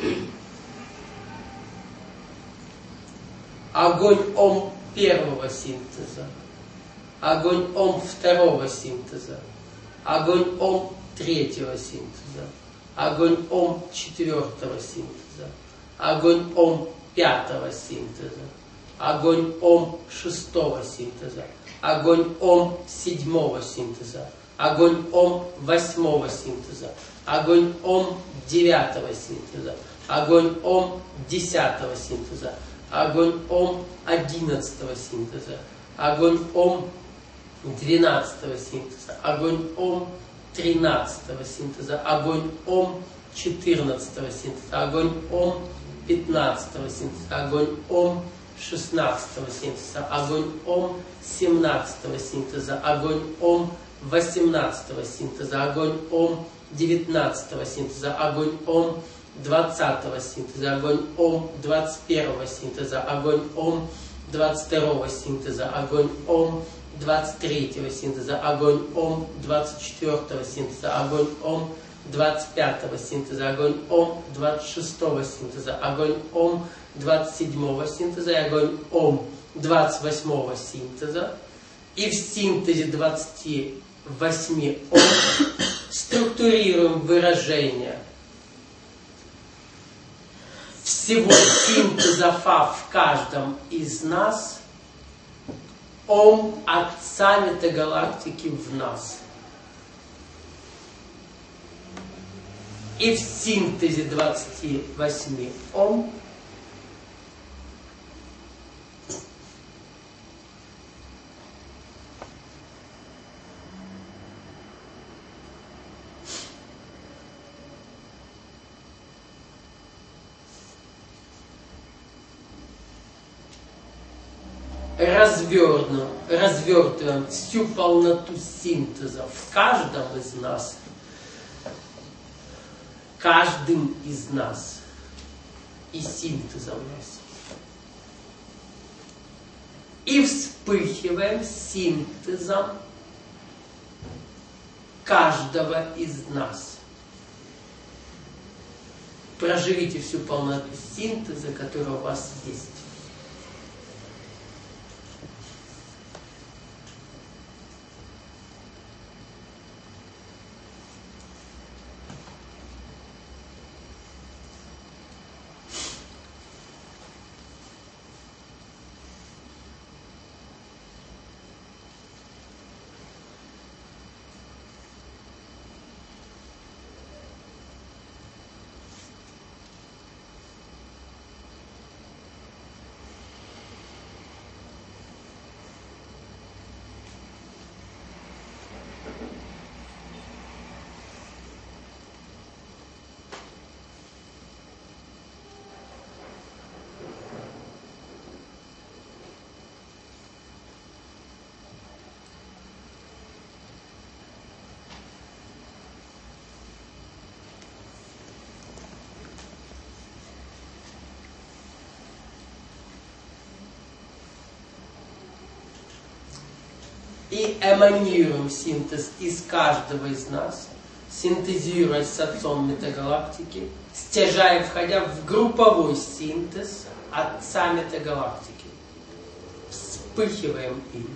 Огонь Ом первого синтеза, огонь Ом второго синтеза, огонь Ом третьего синтеза, огонь Ом четвертого синтеза, огонь Ом пятого синтеза, огонь Ом шестого синтеза, огонь Ом седьмого синтеза, огонь Ом восьмого синтеза, огонь Ом девятого синтеза, огонь Ом десятого синтеза, огонь Ом 11-го синтеза, огонь Ом 12-го синтеза, огонь Ом 13-го синтеза, огонь Ом 14-го синтеза, огонь Ом 15-го синтеза, огонь Ом 16-го синтеза, огонь Ом 17-го синтеза, огонь Ом 18-го синтеза, огонь Ом 19-го синтеза, огонь Ом 20-го синтеза, огонь Ом 21-го синтеза, огонь Ом 22-го синтеза, огонь Ом 23-го синтеза, огонь Ом 24-го синтеза, огонь Ом 25-го синтеза, огонь Ом 26-го синтеза, огонь Ом 27-го синтеза и огонь Ом 28-го синтеза. И в синтезе 28 Ом структурируем выражение всего синтеза Фа в каждом из нас, Ом отцами этой галактики в нас. И в синтезе 28 Ом развертываем всю полноту синтеза в каждом из нас, каждым из нас, и синтеза у нас. И вспыхиваем синтезом каждого из нас. Проживите всю полноту синтеза, который у вас есть. И эманируем синтез из каждого из нас, синтезируясь с отцом метагалактики, стяжая, входя в групповой синтез отца метагалактики. Вспыхиваем им.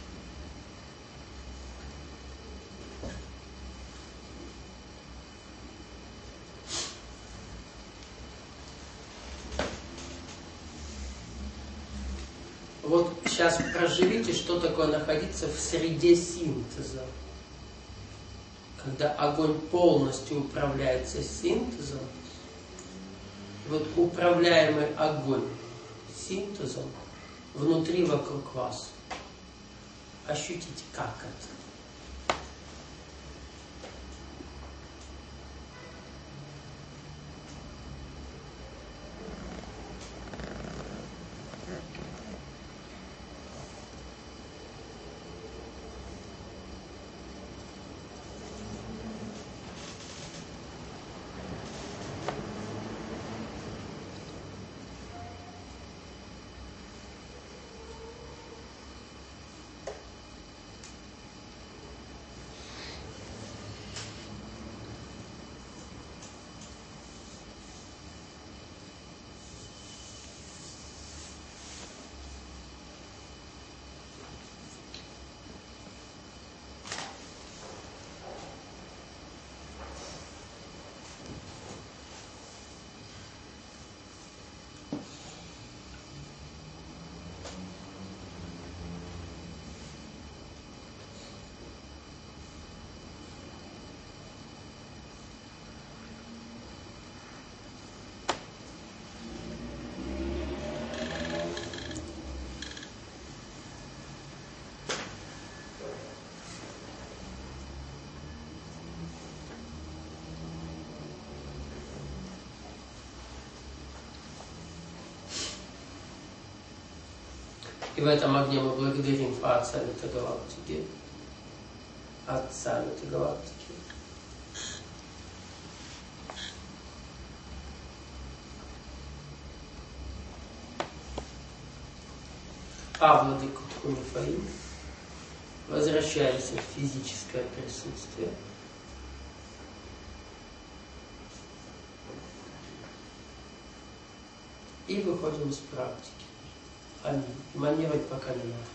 Вот сейчас проживите, что такое находиться в среде синтеза. Когда огонь полностью управляется синтезом, вот управляемый огонь синтезом внутри, вокруг вас. Ощутите, как это. И в этом огне мы благодарим Отца Метагалактики. Отца Метагалактики. А владыку Тхумифаим, возвращаемся в физическое присутствие. И выходим из практики. Аминь. Манировать пока не надо.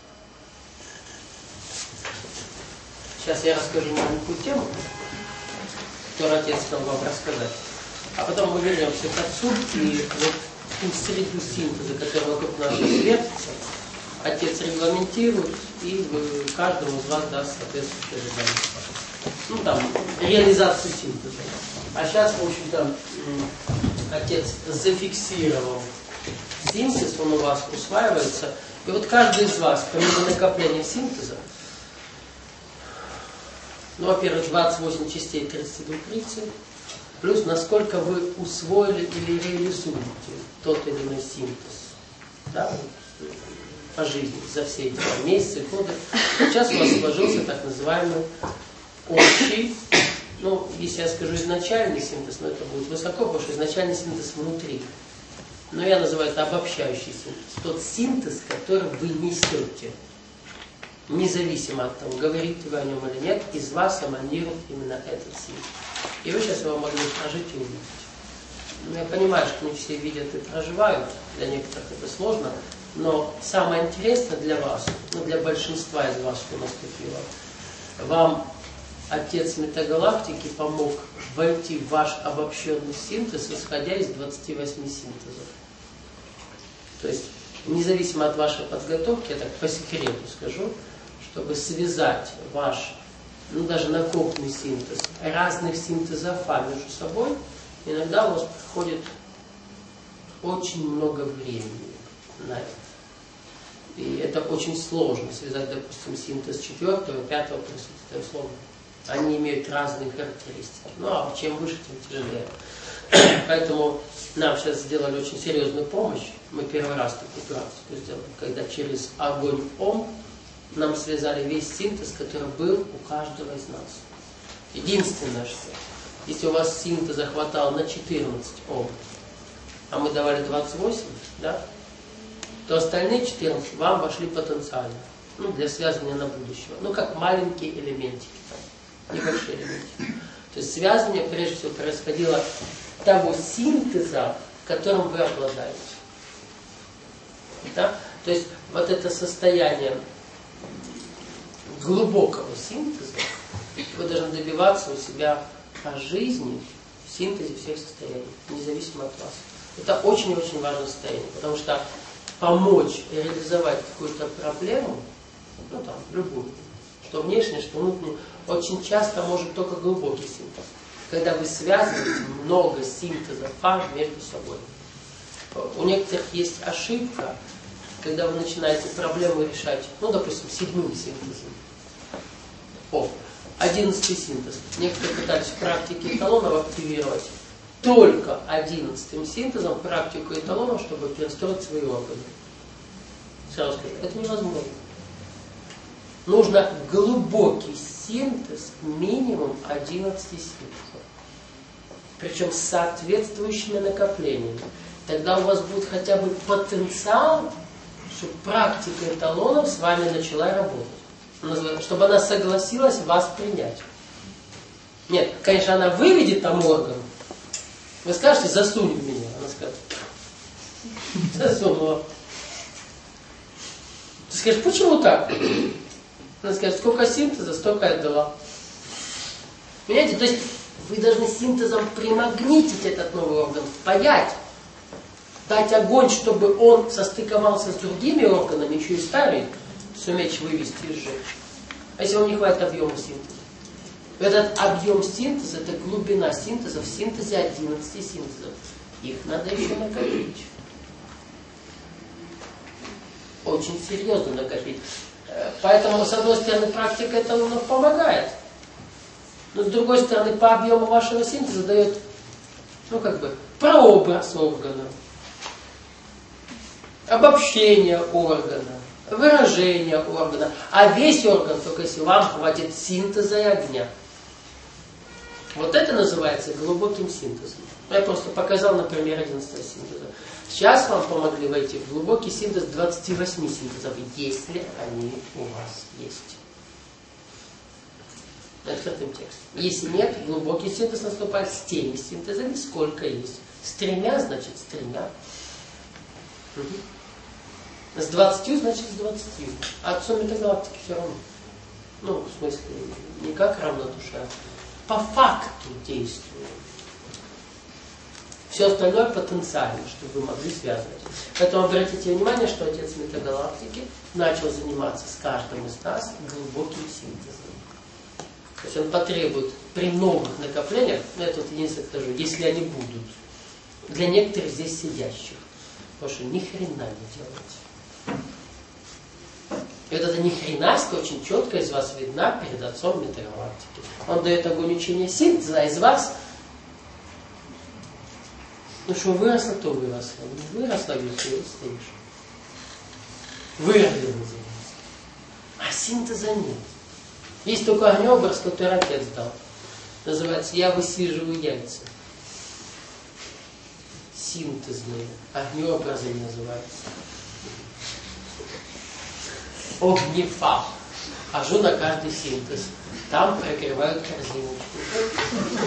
Сейчас я расскажу маленькую тему, которую Отец хотел вам рассказать. А потом мы вернемся к Отцу и вот ту среду синтеза, которая вокруг нас вертится, Отец регламентирует и каждому из вас даст соответствующее регламент. Ну там, реализацию синтеза. А сейчас, в общем-то, Отец зафиксировал синтез, он у вас усваивается. И вот каждый из вас, по мере накопления синтеза, ну, во-первых, 28 частей 32 прицель, плюс насколько вы усвоили или реализуете тот или иной синтез, да, по жизни, за все эти месяцы, годы. Сейчас у вас сложился так называемый общий, ну, если я скажу изначальный синтез, но это будет высоко, потому что изначальный синтез внутри. Но я называю это обобщающий синтез. Тот синтез, который вы несете, независимо от того, говорите вы о нем или нет, из вас эманирует именно этот синтез. И вы сейчас его могли прожить и увидеть. Ну, я понимаю, что не все видят и проживают, для некоторых это сложно, но самое интересное для вас, ну для большинства из вас, что наступило, вам Отец Метагалактики помог войти в ваш обобщенный синтез, исходя из 28 синтезов. То есть, независимо от вашей подготовки, я так по секрету скажу, чтобы связать ваш, ну даже накопленный синтез, разных синтезов между собой, иногда у вас приходит очень много времени на это. И это очень сложно связать, допустим, синтез 4-го, 5-го присутствия, условно. Они имеют разные характеристики. Ну а чем выше, тем тяжелее. Поэтому нам сейчас сделали очень серьезную помощь. Мы первый раз такую практику сделали, когда через огонь Ом нам связали весь синтез, который был у каждого из нас. Единственное, что если у вас синтеза хватало на 14 Ом, а мы давали 28, да, то остальные 14 вам вошли потенциально. Ну, для связывания на будущее. Ну, как маленькие элементики. Небольшие элементики. То есть связывание, прежде всего, происходило того синтеза, которым вы обладаете. Да? То есть вот это состояние глубокого синтеза вы должны добиваться у себя по жизни в синтезе всех состояний, независимо от вас. Это очень-очень важное состояние, потому что помочь реализовать какую-то проблему, ну там, любую, что внешне, что внутренне, очень часто может только глубокий синтез. Когда вы связываете много синтезов фаз между собой. У некоторых есть ошибка, когда вы начинаете проблему решать, ну, допустим, 7-м синтезом. 11-й синтез. Некоторые пытались в практике эталонов активировать только 11-м синтезом практику эталонов, чтобы перестроить свои органы. Сразу скажу, это невозможно. Нужно глубокий синтез, минимум 11 синтезов. Причем с соответствующими накоплениями. Тогда у вас будет хотя бы потенциал, чтобы практика эталонов с вами начала работать. Чтобы она согласилась вас принять. Нет, конечно, она выведет там орган. Вы скажете, засунь в меня. Она скажет, засунула. Ты скажешь, почему так? Она скажет, сколько синтеза, столько я отдала. Понимаете? То есть вы должны синтезом примагнитить этот новый орган, впаять, дать огонь, чтобы он состыковался с другими органами, еще и старый, суметь вывести и сжечь. А если вам не хватит объема синтеза? Этот объем синтеза, это глубина синтеза в синтезе 11 синтезов. Их надо еще накопить. Очень серьезно накопить. Поэтому, с одной стороны, практика эталонов помогает. Но с другой стороны, по объему вашего синтеза дает, ну как бы, прообраз органа, обобщение органа, выражение органа. А весь орган, только если вам хватит синтеза и огня. Вот это называется глубоким синтезом. Я просто показал на примере 11 синтеза. Сейчас вам помогли войти в глубокий синтез 28 синтезов, если они у вас есть. Открытым текстом. Если нет, глубокий синтез наступает с теми синтезами, сколько есть. С 3, значит с 3. С 20, значит с 20. А от суммы галактики все равно. Ну, в смысле, не как равнодушие, по факту действует. Все остальное потенциально, чтобы вы могли связывать. Поэтому обратите внимание, что отец метагалактики начал заниматься с каждым из нас глубоким синтезом. То есть он потребует при новых накоплениях, ну я тут единственное скажу, если они будут, для некоторых здесь сидящих, потому что ни хрена не делать. И вот эта ни хренаська очень четко из вас видна перед отцом метагалактики. Он дает огонь учения синтеза, а из вас, ну что выросло, то выросло. Не выросло, если стоишь. Выродил называется. А синтеза нет. Есть только огнеобраз, который отец дал. Называется «Я высиживаю яйца». Синтезные. Огнеобразы называются. Огнефа. Хожу на каждый синтез. Там прогревают корзиночку.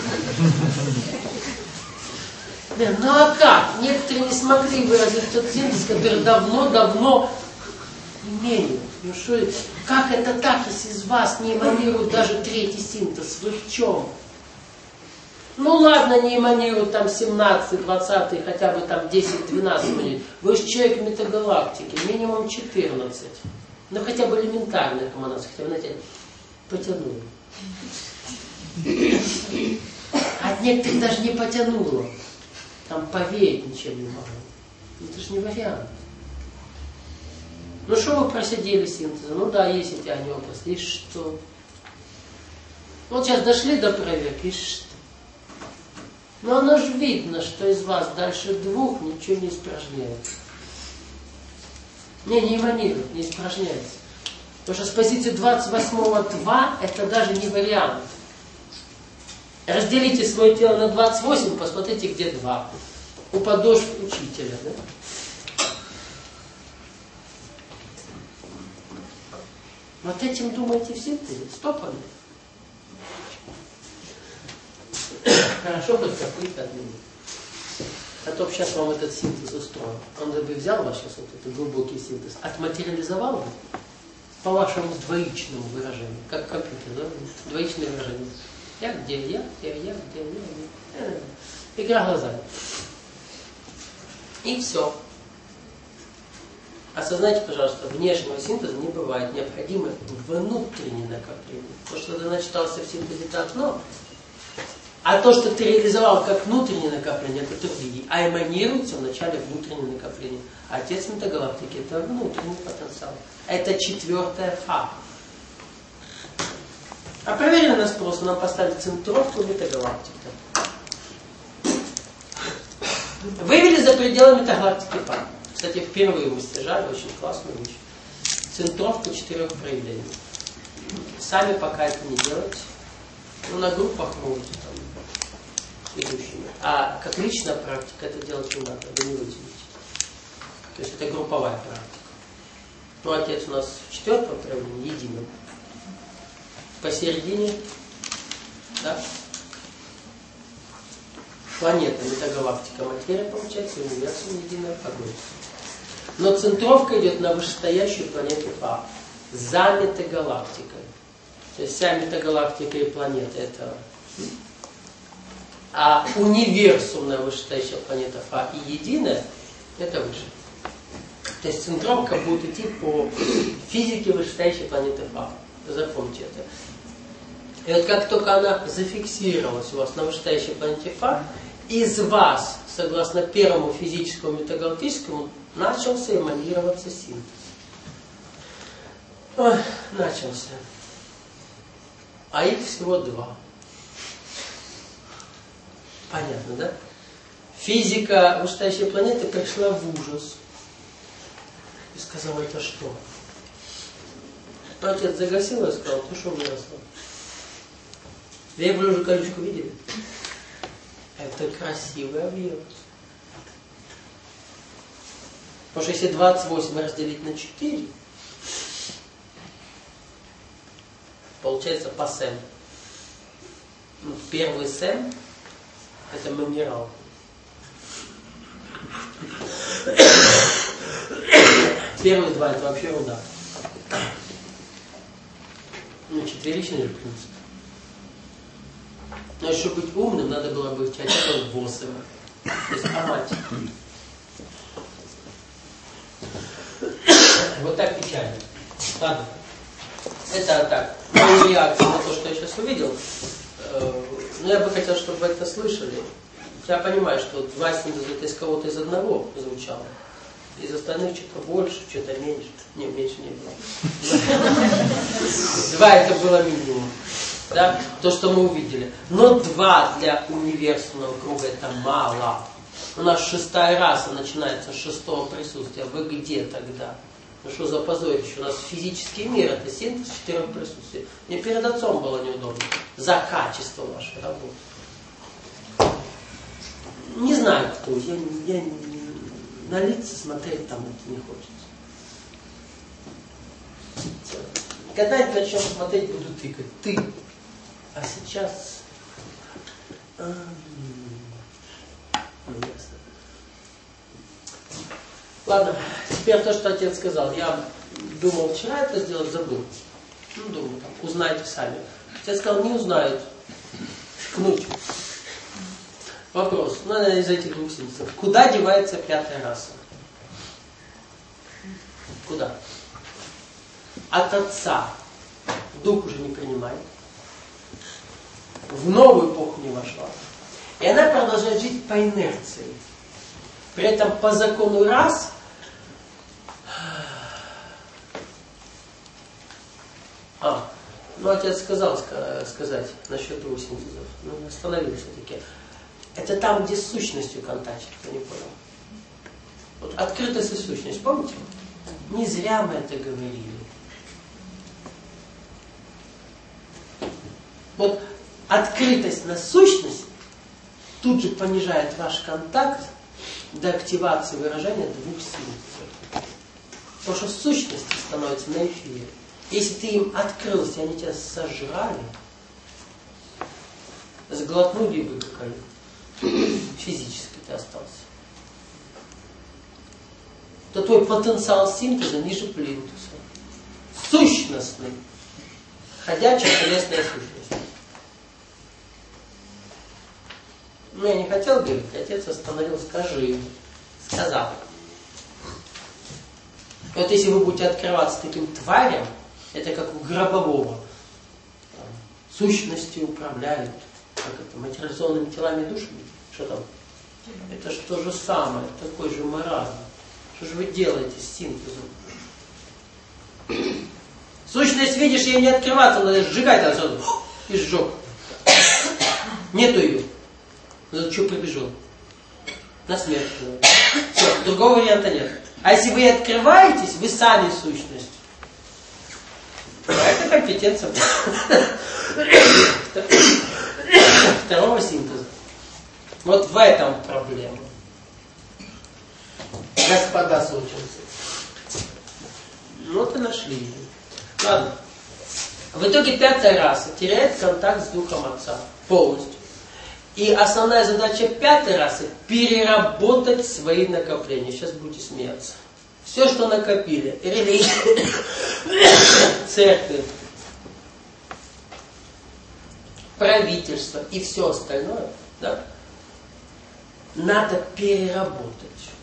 Ну а как? Некоторые не смогли выразить тот синтез, который давно имеют. Ну что это? Как это так, если из вас не эманирует даже 3-й синтез? Вы в чем? Ну ладно, не эманирует там 17, 20, хотя бы там 10, 12 минут. Вы же человек метагалактики, минимум 14. Ну хотя бы элементарная командация, хотя бы, знаете, потянуло. От некоторых даже не потянуло. Там повеять ничем не могло. Это же не вариант. Ну что вы просидели синтеза? Ну да, есть эти огнеобразы. И что? Вот сейчас дошли до проверки, и что? Но оно же видно, что из вас дальше 2 ничего не испражняется. Не эманирует, не испражняется. Потому что с позиции 28-го 2 это даже не вариант. Разделите свое тело на 28, посмотрите, где 2. У подошв учителя, да? Вот этим думаете в синтезе, стопами. Хорошо, хоть какой-то отменил. А то сейчас вам этот синтез устроил. Он бы взял ваш сейчас вот этот глубокий синтез, отматериализовал бы по вашему двоичному выражению, как компьютер, да? Двоичное выражение. Я где я, где я. Игра глазами. И все. Осознайте, пожалуйста, внешнего синтеза не бывает. Необходимо внутреннее накопление. То, что ты начитался в синтезе, это одно. А то, что ты реализовал как внутреннее накопление, это другие. А эманируется вначале внутреннее накопление. А отец метагалактики – это внутренний потенциал. Это 4-я фа. А проверили на спрос, нам поставили центровку метагалактики. Вывели за пределы метагалактики фа. Кстати, впервые мы стяжали, очень классную вещь. Центровку 4 проявлений. Сами пока это не делайте. Ну, на группах можете там ведущими. А как личная практика это делать не надо, вы не вытяните. То есть это групповая практика. Ну, отец у нас в 4-м проявлении единым. Посередине, да? Планета, метагалактика, материя получается, универсум единая огонь. Но центровка идет на вышестоящую планету Фа, за метагалактикой. То есть вся метагалактика и планета это. А универсумная вышестоящая планета Фа и единая это выше. То есть центровка будет идти по физике вышестоящей планеты Фа. Запомните это. И вот как только она зафиксировалась у вас на вышестоящей планете Фа, из вас, согласно первому физическому метагалактическому, начался эманироваться синтез. Ой, начался. А их всего 2. Понятно, да? Физика вышестоящей планеты пришла в ужас. И сказала, это что? Отец загасил и сказал, ты что выросло? Я говорю, уже колючку видели? Это красивый объект. Потому что если 28 разделить на 4, получается по сэм. Ну, первый сэм это минерал. Первые два это вообще руда. Ну, четверичный же принцип. Но чтобы быть умным, надо было быть хотя бы 8. То есть амать. Вот так печально. Ладно. Это так. Моя реакция на то, что я сейчас увидел. Но я бы хотел, чтобы вы это слышали. Я понимаю, что 2 синтеза это из кого-то из одного звучало. Из остальных что-то больше, что-то меньше. Не, меньше не было. 2 это было минимум. Да? То, что мы увидели. Но 2 для универсального круга это мало. У нас 6-я раса начинается с 6-го присутствия. Вы где тогда? Ну что за позорище? У нас физический мир это синтез 4 присутствий. Мне перед отцом было неудобно. За качество вашей работы. Не знаю кто. Я на лица смотреть там это не хочется. Когда-нибудь начнем смотреть, буду тыкать. Ты. А сейчас... Ясно. Ладно, теперь то, что отец сказал. Я думал вчера это сделать, забыл. Ну, думаю, там, узнаете сами. Отец сказал, не узнают. Кнуть. Вопрос. Ну, из этих 2 синтезов. Куда девается 5-я раса? Куда? От отца дух уже не принимает. В новую эпоху не вошла. И она продолжает жить по инерции. При этом по закону рас ну отец сказал сказать насчет 2 синтезов. Ну, остановил все-таки. Это там, где с сущностью контактит, кто не понял. Вот открытость и сущность, помните? Не зря мы это говорили. Вот открытость на сущность тут же понижает ваш контакт до активации выражения 2 синтезов. Потому что сущности становится на эфире. Если ты им открылся, они тебя сожрали, сглотнули бы какая-нибудь, физически ты остался, то твой потенциал синтеза ниже плинтуса. Сущностный. Ходячая телесная сущность. Ну, я не хотел говорить, отец остановил, скажи. Сказал. Вот если вы будете открываться таким тварям, это как у гробового. Там, сущности управляют, как это, материализованными телами и душами. Что там? Это же то же самое, такой же маразм. Что же вы делаете с синтезом? Сущность, видишь, ей не открываться, надо сжигать отсюда. И сжег. Нету ее. Ну, что прибежал? На смерть. Все, другого варианта нет. А если вы открываетесь, вы сами сущность. Это компетенция второго синтеза. Вот в этом проблема. Господа сочинцы. Вот и нашли ее. Ладно. В итоге 5-я раса теряет контакт с духом отца. Полностью. И основная задача 5-й расы – переработать свои накопления. Сейчас будете смеяться. Все, что накопили, религия, церковь, правительство и все остальное, да, надо переработать.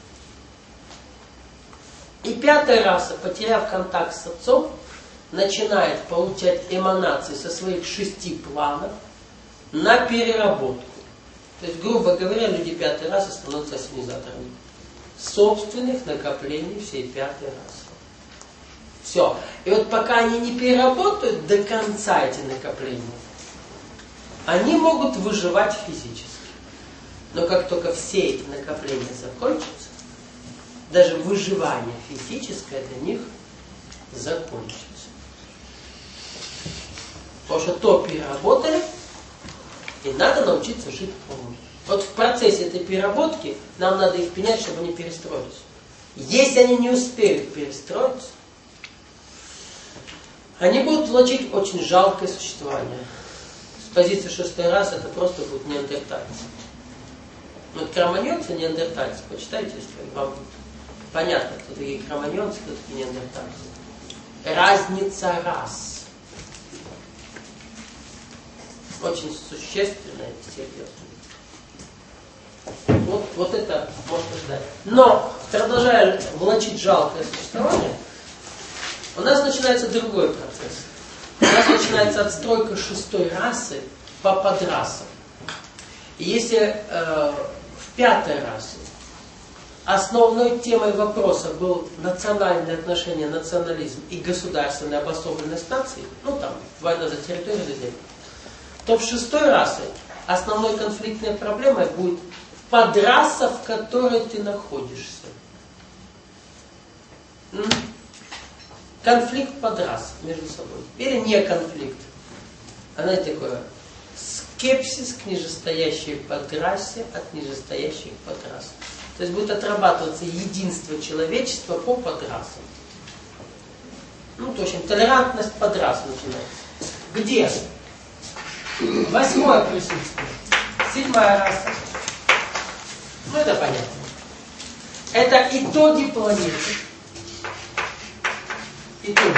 И 5-я раса, потеряв контакт с отцом, начинает получать эманации со своих 6 планов на переработку. То есть, грубо говоря, люди 5-й расы становятся ассенизаторами собственных накоплений всей 5-й расы. Все. И вот пока они не переработают до конца эти накопления, они могут выживать физически. Но как только все эти накопления закончатся, даже выживание физическое для них закончится. Потому что то переработали, и надо научиться жить полностью. Вот в процессе этой переработки нам надо их принять, чтобы они перестроились. Если они не успеют перестроиться, они будут влачить очень жалкое существование. С позиции 6-й расы это просто будут неандертальцы. Вот кроманьонцы, неандертальцы, почитайте, если вам понятно, кто такие кроманьонцы, кто такие неандертальцы. Разница рас. Очень существенная и серьезная. Вот это можно ждать. Но, продолжая влачить жалкое существование, у нас начинается другой процесс. У нас начинается отстройка 6-й расы по подрасам. И если в 5-й расе основной темой вопроса был национальные отношения, национализм и государственная обособленность наций, ну там, война за территорию людей, то в 6-й расе основной конфликтной проблемой будет подраса, в которой ты находишься. Конфликт подрас между собой. Или не конфликт. А знаете такое? Скепсис к нижестоящей подрасе от нижестоящей подрасы. То есть будет отрабатываться единство человечества по подрасам. Ну, в общем, толерантность подрас начинается. Где? 8-е присутствие. 7-я раса. Ну, это понятно. Это итоги планеты. Итоги.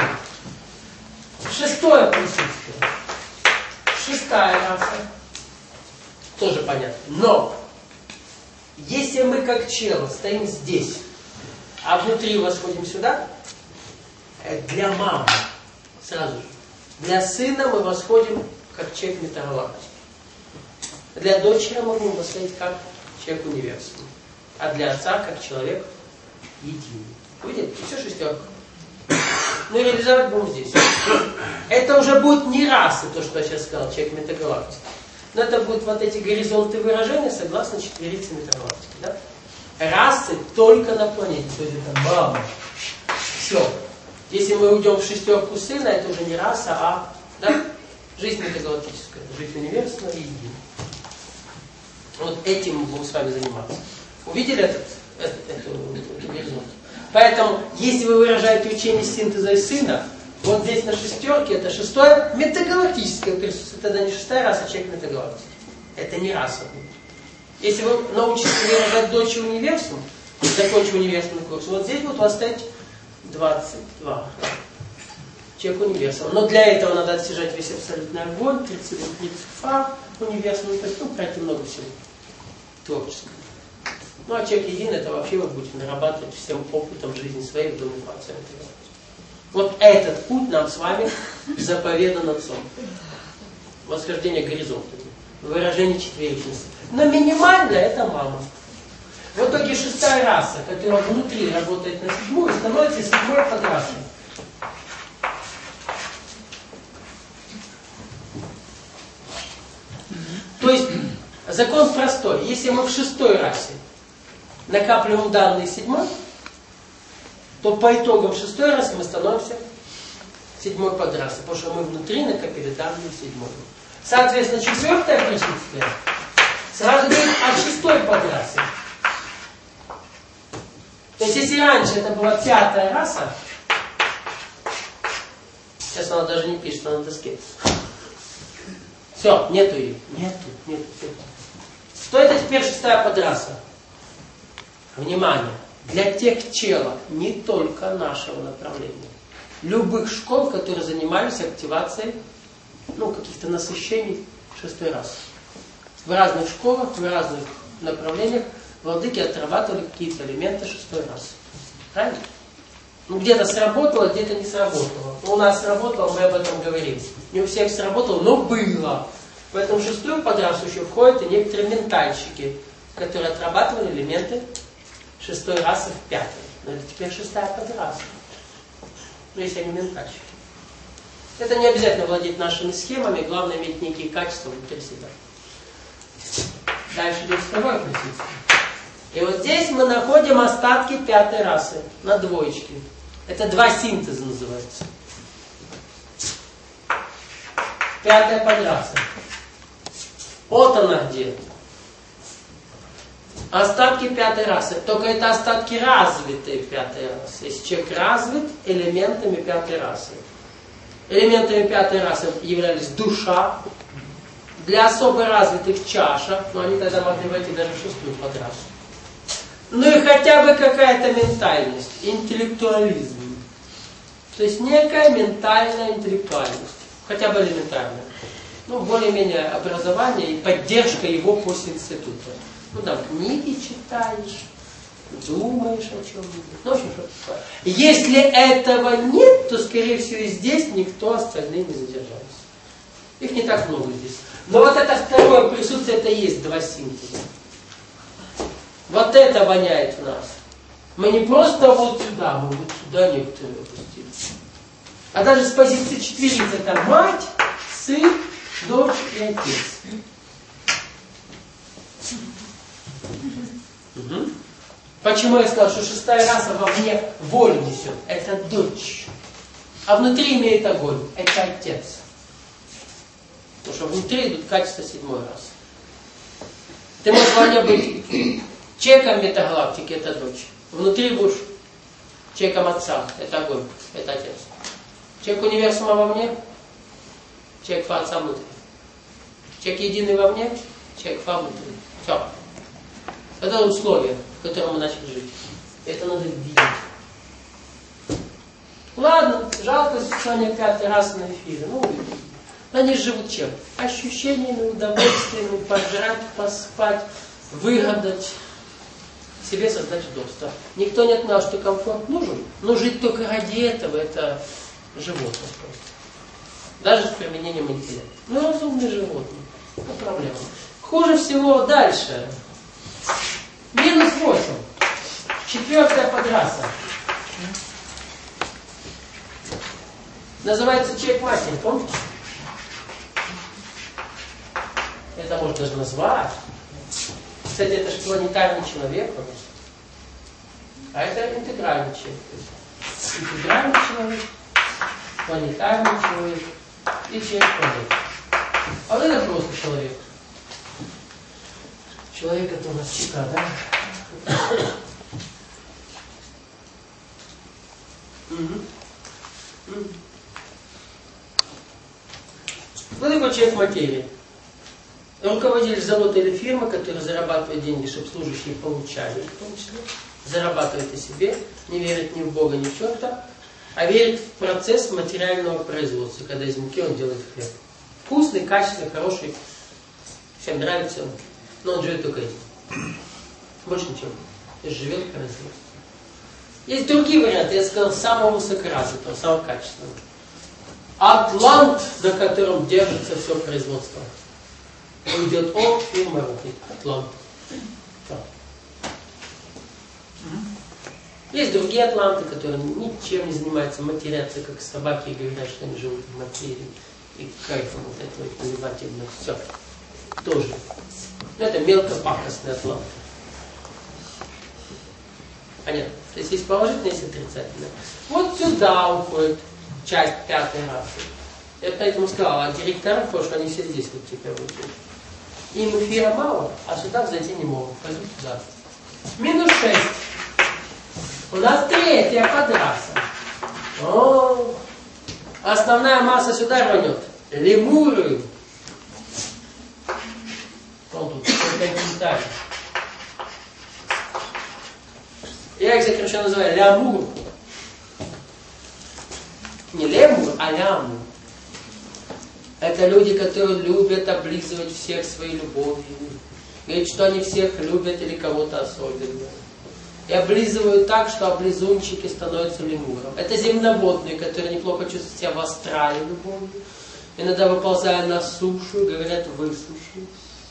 6-е присутствие. 6-я раса. Тоже понятно. Но, если мы как чело стоим здесь, а внутри восходим сюда, для мамы сразу же. Для сына мы восходим как человек метагалактики. Для дочери мы можем восходить как человек универсум. А для отца как человек единый. Видите? И все шестерка. Ну и реализовать будем здесь. Это уже будет не расы, то, что я сейчас сказал, человек метагалактики. Но это будут вот эти горизонты выражения согласно четверице метагалактики. Да? Расы только на планете. То есть это мама. Все. Если мы уйдем в шестерку сына, это уже не раса, а да? Жизнь метагалактическая. Жизнь универсальная и единая. Вот этим мы будем с вами заниматься. Увидели этот горизонт? Поэтому, если вы выражаете учение синтеза и сына, вот здесь на шестерке, это 6-е метагалактическое присутствие. Тогда не 6-я раса, а человек метагалактики. Это не раса будет. Если вы научитесь выражать дочь универсум, закончив универсальный курс, вот здесь будет у вас стоять 22. Человек универсум. Но для этого надо достижать весь абсолютный огонь, 30 фа универсум, то есть, пройти много всего творческого. Ну, а человек единый, это вообще вы будете нарабатывать всем опытом жизни своей в доме фракции. Вот этот путь нам с вами заповедан Отцом. Восхождение к горизонту. Выражение четверичности. Но минимально это мама. В итоге 6-я раса, которая внутри работает на 7-ю, становится 7-й подрасой. То есть закон простой. Если мы в 6-й расе накапливаем данные 7-й, то по итогам 6-й расы мы становимся 7-й подрасой, потому что мы внутри накопили данные 7-й. Соответственно, 4-е присутствие сразу говорит от 6-й подрасы. То есть, если раньше это была 5-я раса, сейчас она даже не пишет, она на доске. Все, нету ее. Нету. Что это теперь 6-я подраса? Внимание! Для тех челов, не только нашего направления. Любых школ, которые занимались активацией каких-то насыщений 6-й расы. В разных школах, в разных направлениях владыки отрабатывали какие-то элементы 6-й расы. Правильно? Где-то сработало, где-то не сработало. У нас сработало, мы об этом говорим. Не у всех сработало, но было. В этом 6-ю подрасу еще входят и некоторые ментальщики, которые отрабатывали элементы 6-й расы в 5-й. Но это теперь 6-я подраса. Если они ментальщики. Это не обязательно владеть нашими схемами, главное иметь некие качества внутри себя. Дальше идет 2-е присутствие. И вот здесь мы находим остатки 5-й расы на двоечке. Это 2 синтеза называется. Пятая подраса. Вот она где. Остатки пятой расы. Только это остатки развитой пятой расы. Если человек развит элементами пятой расы. Элементами пятой расы являлись душа. Для особо развитых чаша. Но они тогда могли войти даже в шестую подрасу. Ну и хотя бы какая-то ментальность. Интеллектуализм. То есть некая ментальная интеллектуальность. Хотя бы элементарная. Ну, более-менее образование и поддержка его после института. Ну, там книги читаешь, думаешь о чем-нибудь. Ну, в общем, что такое. Если этого нет, то, скорее всего, и здесь никто остальные не задержался. Их не так много здесь. Но вот это второе присутствие, это и есть два синтеза. Вот это воняет в нас. Мы не просто вот сюда, мы вот сюда некоторые опустились. А даже с позиции четверицы это мать, сын, дочь и отец. Угу. Почему я сказал, что шестая раса вовне волю несет? Это дочь. А внутри имеет огонь. Это отец. Потому что внутри идут качества седьмой расы. Ты можешь вовне быть человеком метагалактики, это дочь. Внутри будешь человеком отца, это огонь, это отец. Человек универсума вовне, человек фа отца внутри. Человек единый вовне, человек фа внутри. Все. Это условия, в котором мы начали жить. Это надо видеть. Ладно, жалко существование пятой расы на эфире. Ну, они живут чем? Ощущениями, удовольствиями, пожрать, поспать, выгадать, себе создать удобство. Никто не отменял, что комфорт нужен, но жить только ради этого, это животное просто. Даже с применением интеллекта. Ну, разумные животные. Это проблема. Хуже всего дальше. Минус 8. Четвертая подраса. Называется человек-матерь, помните? Это можно даже назвать. Кстати, это же планетарный человек. А это интегральный человек. Интегральный человек, планетарный человек и человек-планета. А вот это просто человек. Человек это у нас чита, да? Кто такой человек материи? Руководитель завода или фирмы, который зарабатывает деньги, чтобы служащие получали, в том числе, зарабатывает и себе, не верит ни в Бога, ни в черта, а верит в процесс материального производства, когда из муки он делает хлеб. Вкусный, качественный, хороший, всем нравится, но он живет только этим. Больше ничего. То есть живет в производстве. Есть другие варианты, я сказал, самого высокоразвитого, самого качественного. Атлант, на котором держится все производство. Уйдет он, фирма рухнет. Атлант. Да. Есть другие атланты, которые ничем не занимаются, матерятся, как собаки, и говорят, что они живут в материи. И кайфом вот этого поливательного. Все. Тоже. Но это мелкопакостный атлант. Понятно? То есть есть положительное, есть отрицательное. Вот сюда уходит часть пятой расы. Я поэтому сказал, а директоров, потому что они все здесь вот теперь вот. Им эфира мало, а сюда зайти не могут. Пойдут туда. Минус 6. У нас третья подраса. О, основная масса сюда рванет. Лемуры. Вот тут комментарий. Я их сокращенно называю лямур. Не лемур, а лямур. Это люди, которые любят облизывать всех своей любовью. Говорят, что они всех любят или кого-то особенно. И облизывают так, что облизунчики становятся лемуром. Это земноводные, которые неплохо чувствуют себя в астрале любовью. Иногда выползая на сушу, говорят, высушились.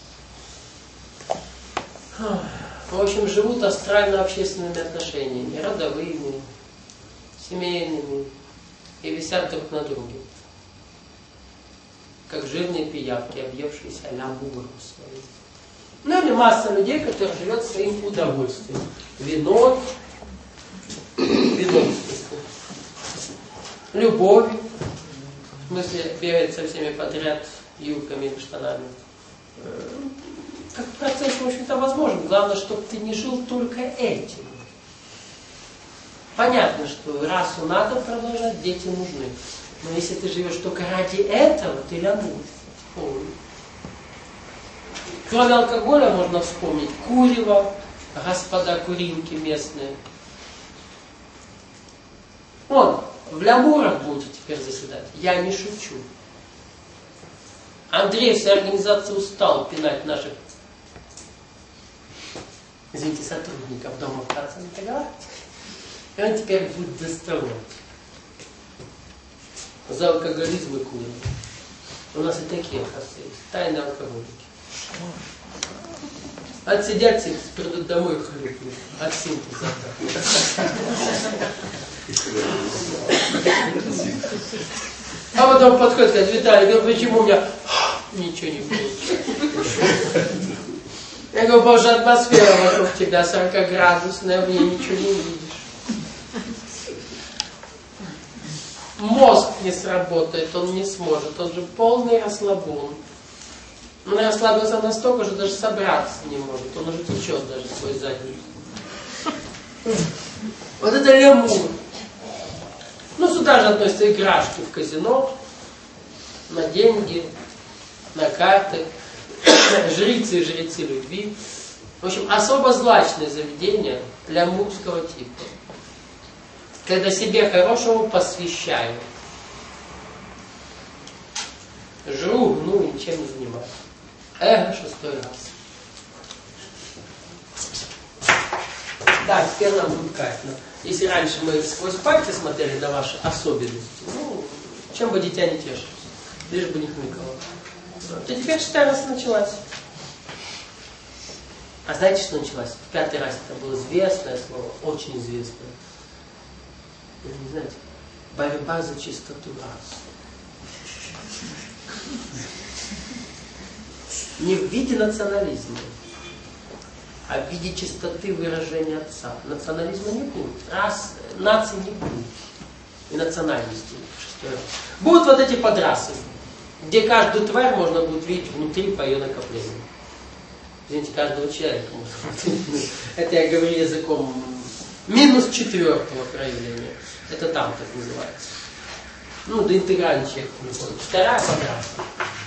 В общем, живут астрально-общественными отношениями, родовыми, семейными, и висят друг на друге. Как жирные пиявки, объевшиеся лямуром своим. Ну или масса людей, которые живет своим удовольствием. Вином, любовью, смысле бегать со всеми подряд юбками и штанами. Как процесс, в общем-то, возможен. Главное, чтобы ты не жил только этим. Понятно, что расу надо продолжать, дети нужны. Но если ты живешь только ради этого, ты лямур. Кроме алкоголя можно вспомнить курево, господа куринки местные. Он в лямурах будете теперь заседать. Я не шучу. Андрей, вся организация устал пинать наших, извините, сотрудников Дома Красной Галактики. И он теперь будет доставать. За алкоголизм и курение. У нас и такие, оказывается, тайные алкоголики. Отсидятся, придут домой и хлюпнут. От синтеза. А потом подходит и говорит: Виталий, почему у меня ничего не будет? Я говорю: боже, атмосфера вокруг тебя 40-градусная, в ней ничего не видишь. Мозг не сработает, он не сможет, он же полный расслабон. Он расслабился настолько, что даже собраться не может, он уже течет даже свой задник. Вот это лямур. Ну, сюда же относятся играшки в казино, на деньги, на карты, жрицы и жрецы любви. В общем, особо злачное заведение лямурского типа. Когда себе хорошего посвящаю. Жру, гну и ничем не занимаюсь. Эго 6-й раз. Да, теперь нам будет кайф. Если раньше мы сквозь пальцы смотрели на ваши особенности, ну, чем бы дитя не тешилось, лишь бы не хныкало, то теперь 6-й раз началась. А знаете, что началась? В 5-й раз это было известное слово, очень известное. Вы не знаете? Борьба за чистоту рас. Не в виде национализма, а в виде чистоты выражения отца. Национализма не будет, нации не будет. И национальности в 6-й раз. Будут вот эти подрасы, где каждую тварь можно будет видеть внутри по ее накоплению. Извините, каждого человека можно видеть. Это я говорю языком -4-го проявления. Это там так называется. Ну, до интегральной человек не ходит. 2-я подраса.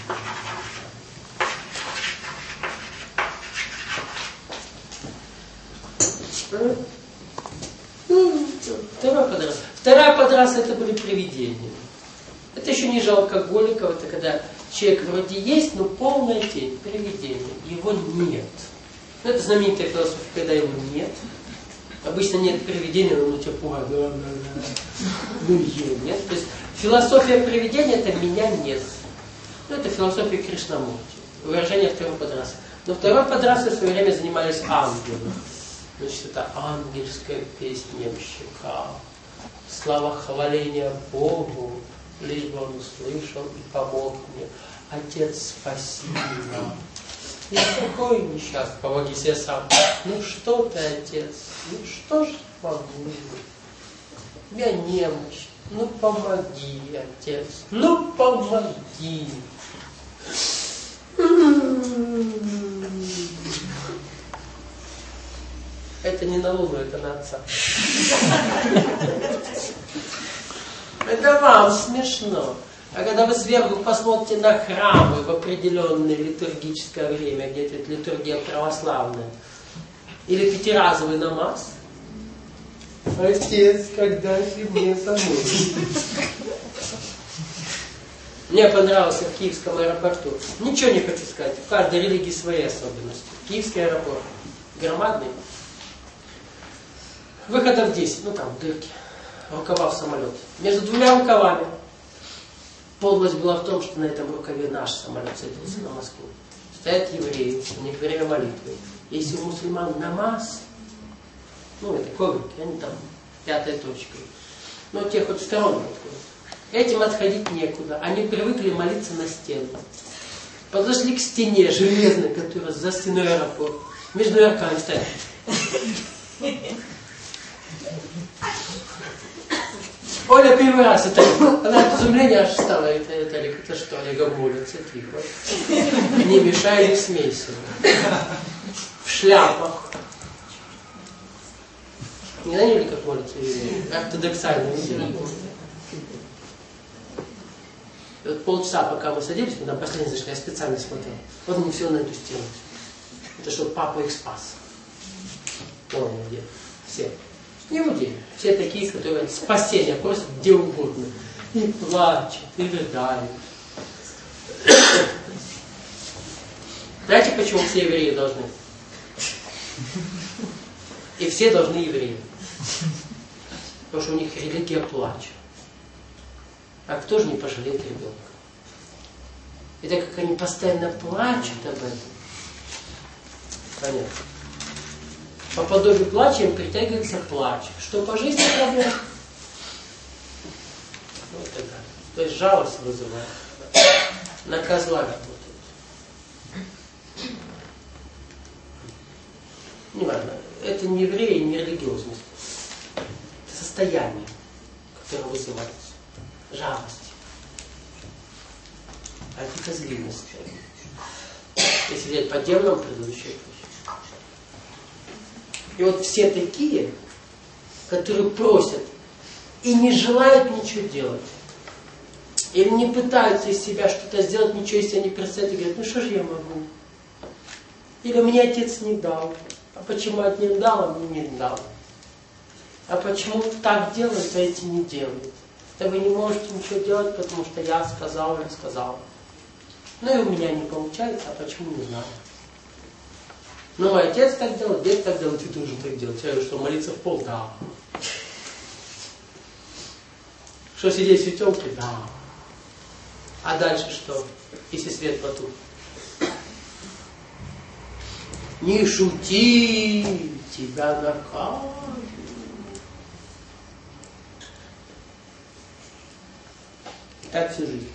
Вторая подраса это были привидения. Это еще ниже алкоголиков, это когда человек вроде есть, но полная тень, привидение. Его нет. Ну, это знаменитая философия, когда его нет. Обычно нет привидения, но тебя пугает. Ну, ее нет. То есть философия привидения это меня нет. Ну, это философия Кришнамурти. Выражение второй подрасы. Но второй подрасой в свое время занимались ангелы. Значит, это ангельская песня ямщика. Слава хваления Богу, лишь бы он услышал и помог мне. Отец, спаси меня. Я такой несчастный, помоги себе сам. Ну что ты, отец? Ну что ж могу? У меня немощь. Ну помоги, отец. Ну помоги. Это не на Луну, это на отца. Это вам смешно. А когда вы сверху посмотрите на храмы в определенное литургическое время, где-то это литургия православная, или пятиразовый намаз, отец, когда же мне помочь? Мне понравилось в Киевском аэропорту. Ничего не хочу сказать. В каждой религии свои особенности. Киевский аэропорт громадный. Выходов 10, ну там дырки. Рукава в самолет. Между 2 рукавами. Подлость была в том, что на этом рукаве наш самолет садился на Москву. Стоят евреи, у них время молитвы. Если у мусульман намаз, ну это коврики, они там 5-я точка. Но те хоть в сторону отходят. Этим отходить некуда. Они привыкли молиться на стену. Подошли к стене железной, которая за стеной аэропорта. Между руками стоят. Оля первый раз, она от изумления аж стала, это что, Олега молится, тихо. Не мешай, не смейся. В шляпах. Не знаете, как молятся евреи? Ортодоксальные евреи. Вот полчаса, пока мы садились, мы там последний зашли, я специально смотрел. Вот мы все на эту стену. Это чтобы папа их спас. Понял, где? Все. Иудеи. Все такие, которые спасения просят где угодно. И плачут, и рыдают. Знаете, почему все евреи должны? И все должны евреи. Потому что у них религия плача. А кто же не пожалеет ребенка? И так как они постоянно плачут об этом, понятно. По подобию плача им притягивается плач. Что по жизни проблем? Вот так. То есть жалость вызывает. На козла работает. Не важно. Это не евреи, не религиозность. Это состояние, которое вызывается. Жалость. А это козлиность. Если взять по демонам предыдущую. И вот все такие, которые просят и не желают ничего делать. Или не пытаются из себя что-то сделать, ничего из себя не представляют и говорят, ну что же я могу? Или мне отец не дал. А почему отец не дал, а мне не дал? А почему так делают, а эти не делают? Да вы не можете ничего делать, потому что я сказал или сказал. Ну и у меня не получается, а почему, не знаю. Ну, мой отец так делал, дед так делал, ты должен так делать. Я говорю, что молиться в пол? Да. Что сидеть в светелке? Да. А дальше что? Если свет потух? Не шути, тебя накажут. Так всю жизнь.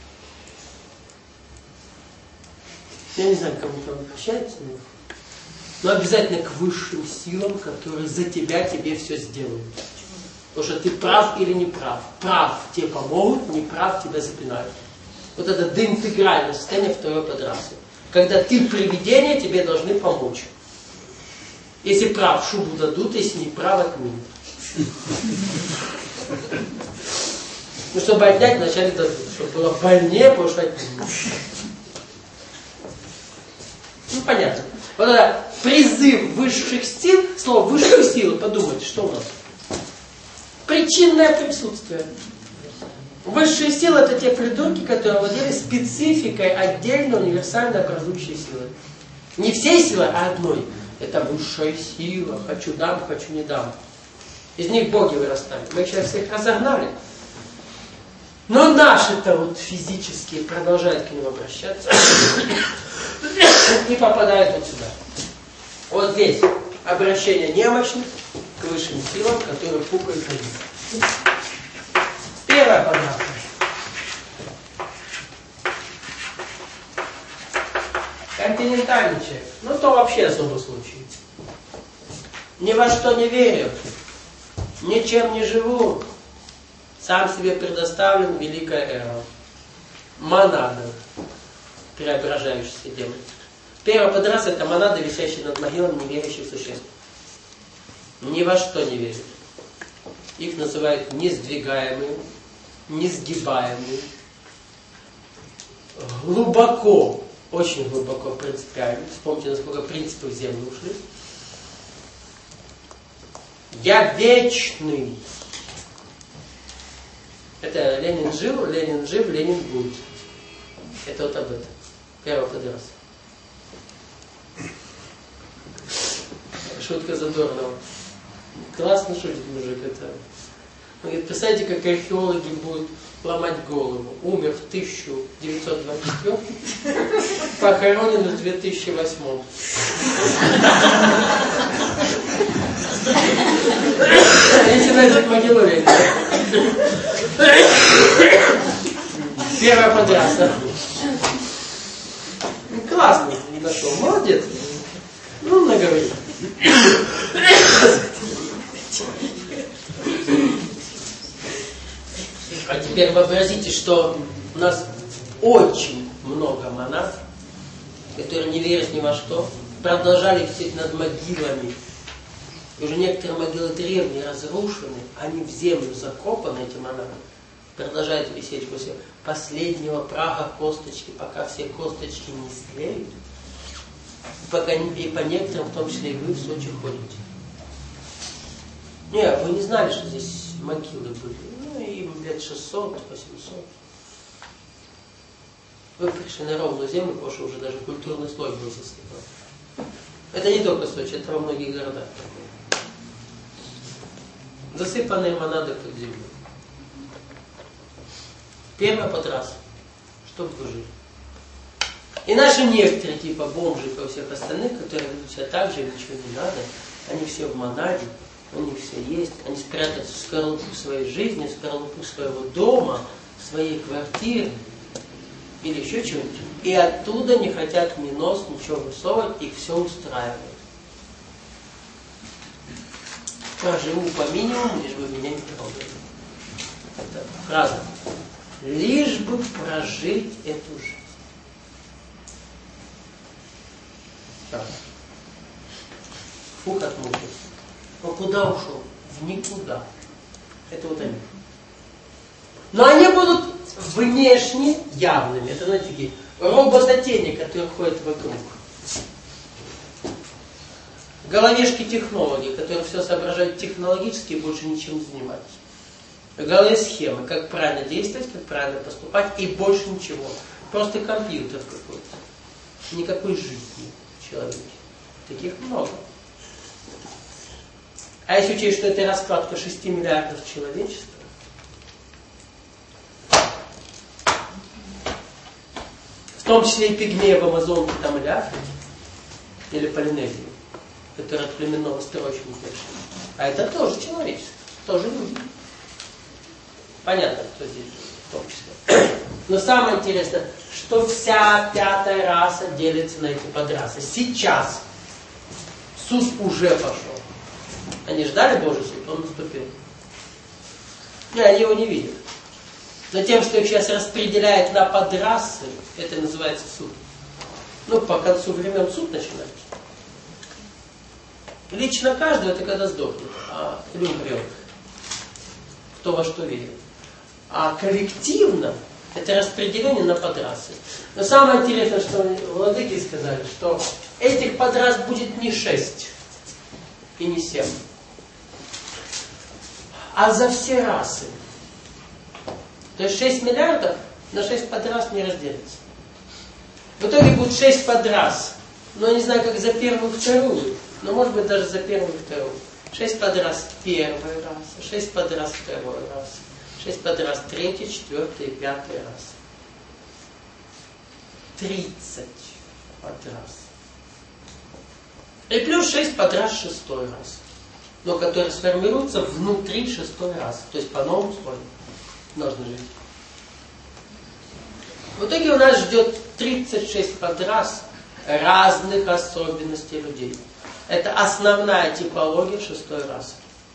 Я не знаю, кому там обращается, но обязательно к высшим силам, которые за тебя тебе все сделают. Потому что ты прав или не прав. Прав тебе помогут, не прав тебя запинают. Вот это доинтегральное состояние второй подрасы. Когда ты привидение, тебе должны помочь. Если прав, шубу дадут, если не прав, отменят. Ну, чтобы отнять, вначале дадут. Чтобы было больнее, потому что отменят. Ну, понятно. Вот это призыв высших сил, слово высшие силы, подумайте, что у нас? Причинное присутствие. Высшие силы это те придурки, которые владели спецификой отдельно универсально образующей силы. Не всей силой, а одной. Это высшая сила. Хочу дам, хочу не дам. Из них боги вырастали. Мы их сейчас всех разогнали. Но наши-то вот физические продолжают к ним обращаться. И попадают вот сюда. Вот здесь обращение немощных к высшим силам, которые пукают на них. Первая подраска. Континентальный человек. Ну, то вообще особый случай. Ни во что не верю. Ничем не живу. Сам себе предоставлен великая эра. Монада. Преображающийся демон. Первая подраса это монада, висящая над могилами неверующих существ. Ни во что не верят. Их называют несдвигаемые, несгибаемые. Глубоко, очень глубоко принципиально. Вспомните, насколько принципы в землю ушли. Я вечный. Это Ленин жил, Ленин жив, Ленин будет. Это вот об этом. Первый подрос. Шутка Задорнова. Классно шутит мужик это. Он говорит, представляете, как археологи будут ломать голову. Умер в 1924, похоронен в 2008. Если найдет могилу Ленина. Первая подряса. Классно не нашел. Молодец. Ну, наговорил. А теперь вообразите, что у нас очень много монах, которые не верят ни во что, продолжали висеть над могилами. И уже некоторые могилы древние разрушены, они в землю закопаны, эти монахи, продолжают висеть после последнего праха косточки, пока все косточки не склеют. Пока и по некоторым, в том числе и вы, в Сочи ходите. Не, вы не знали, что здесь могилы были. Ну, им лет 600, 800. Вы пришли на ровную землю, потому что уже даже культурный слой был засыпан. Это не только Сочи, это во многих городах такое. Засыпанные монады под землей. Первая потрасса, чтобы выжить. И наши некоторые, типа бомжи и всех остальных, которые ведут себя так же, ничего не надо, они все в монаде, у них все есть, они спрятаются в скорлупу своей жизни, в скорлупу своего дома, в своей квартире или еще чего-нибудь. И оттуда не хотят ни нос, ничего высовывать, их все устраивает. Проживу по минимуму, лишь бы меня не трогали. Это фраза. Лишь бы прожить эту жизнь. Так. Фух отмучился. Но куда ушел? В никуда. Это вот они. Но они будут внешне явными. Это, знаете, такие робототени, которые ходят вокруг. Головешки-технологи, которые все соображают технологически и больше ничем не занимаются. В голове схемы, как правильно действовать, как правильно поступать, и больше ничего. Просто компьютер какой-то. Никакой жизни в человеке. Таких много. А если учесть, что это раскладка 6 миллиардов человечества, в том числе и пигмеи в Амазонке там или Африке, или Полинезии, которые от племенного строя не пришли. А это тоже человечество, тоже люди. Понятно, кто здесь в том числе. Но самое интересное, что вся пятая раса делится на эти подрасы. Сейчас суд уже пошел. Они ждали Божий суд, он наступил. И они его не видят. Но тем, что их сейчас распределяют на подрасы, это называется суд. Ну, по концу времен суд начинается. Лично каждый это когда сдохнет, или умрет. Кто во что верит. А коллективно это распределение на подрасы. Но самое интересное, что владыки сказали, что этих подрас будет не 6 и не 7, а за все расы. То есть 6 миллиардов на 6 подрас не разделится. В итоге будет 6 подрас. Но я не знаю, как за первую и вторую, но может быть даже за первую и вторую. 6 подрас первой расы, 6 подрас второй расы, 6 подрас третьей, четвертой и пятой расы. 30 подрас. И плюс 6 подрас шестой расы. Но которые сформируются внутри шестой расы. То есть по новым условиям нужно жить. В итоге у нас ждет 36 подрас разных особенностей людей. Это основная типология шестой расы.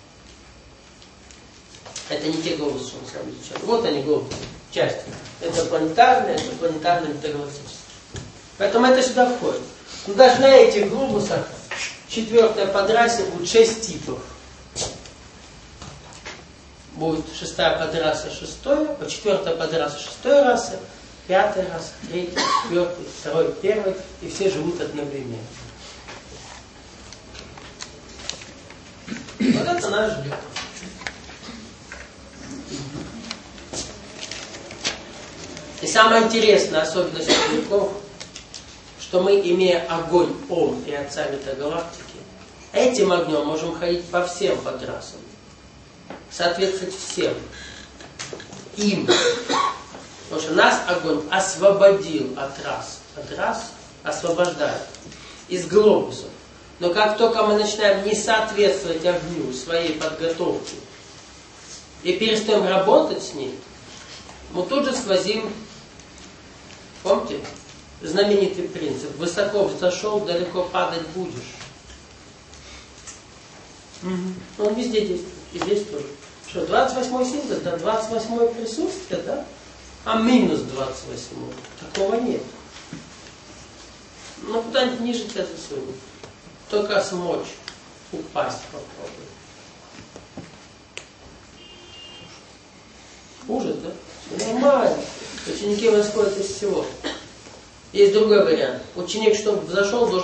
Это не те глобусы, что мы с вами изучали. Вот они глобусы. Часть. Это планетарные, это планетарно-метагалактические. Поэтому это сюда входит. Но даже на этих глобусах четвертая подрасе будет 6 типов. Будет шестая подраса шестой, четвертая подраса шестой расы, пятая раса, третья, четвертая, второй, первый, и все живут одновременно. Вот это нас ждет. И самая интересная особенность веков, что мы, имея огонь Ом и Отца Метагалактики, этим огнем можем ходить по всем подрасам, соответствовать всем им. Потому что нас огонь освободил от рас. От рас освобождает из глобусов. Но как только мы начинаем не соответствовать огню своей подготовки и перестаем работать с ним, мы тут же сквозим, помните, знаменитый принцип: высоко взошел, далеко падать будешь. Он везде действует, и здесь тоже. Что, 28 синтез, да, 28 присутствие, да? А минус 28. Такого нет. Ну, куда-нибудь ниже тебя засунет. Только смочь упасть попробуй. Ужас, да? Все нормально. Ученики восходят из всего. Есть другой вариант. Ученик, чтобы взошел, должен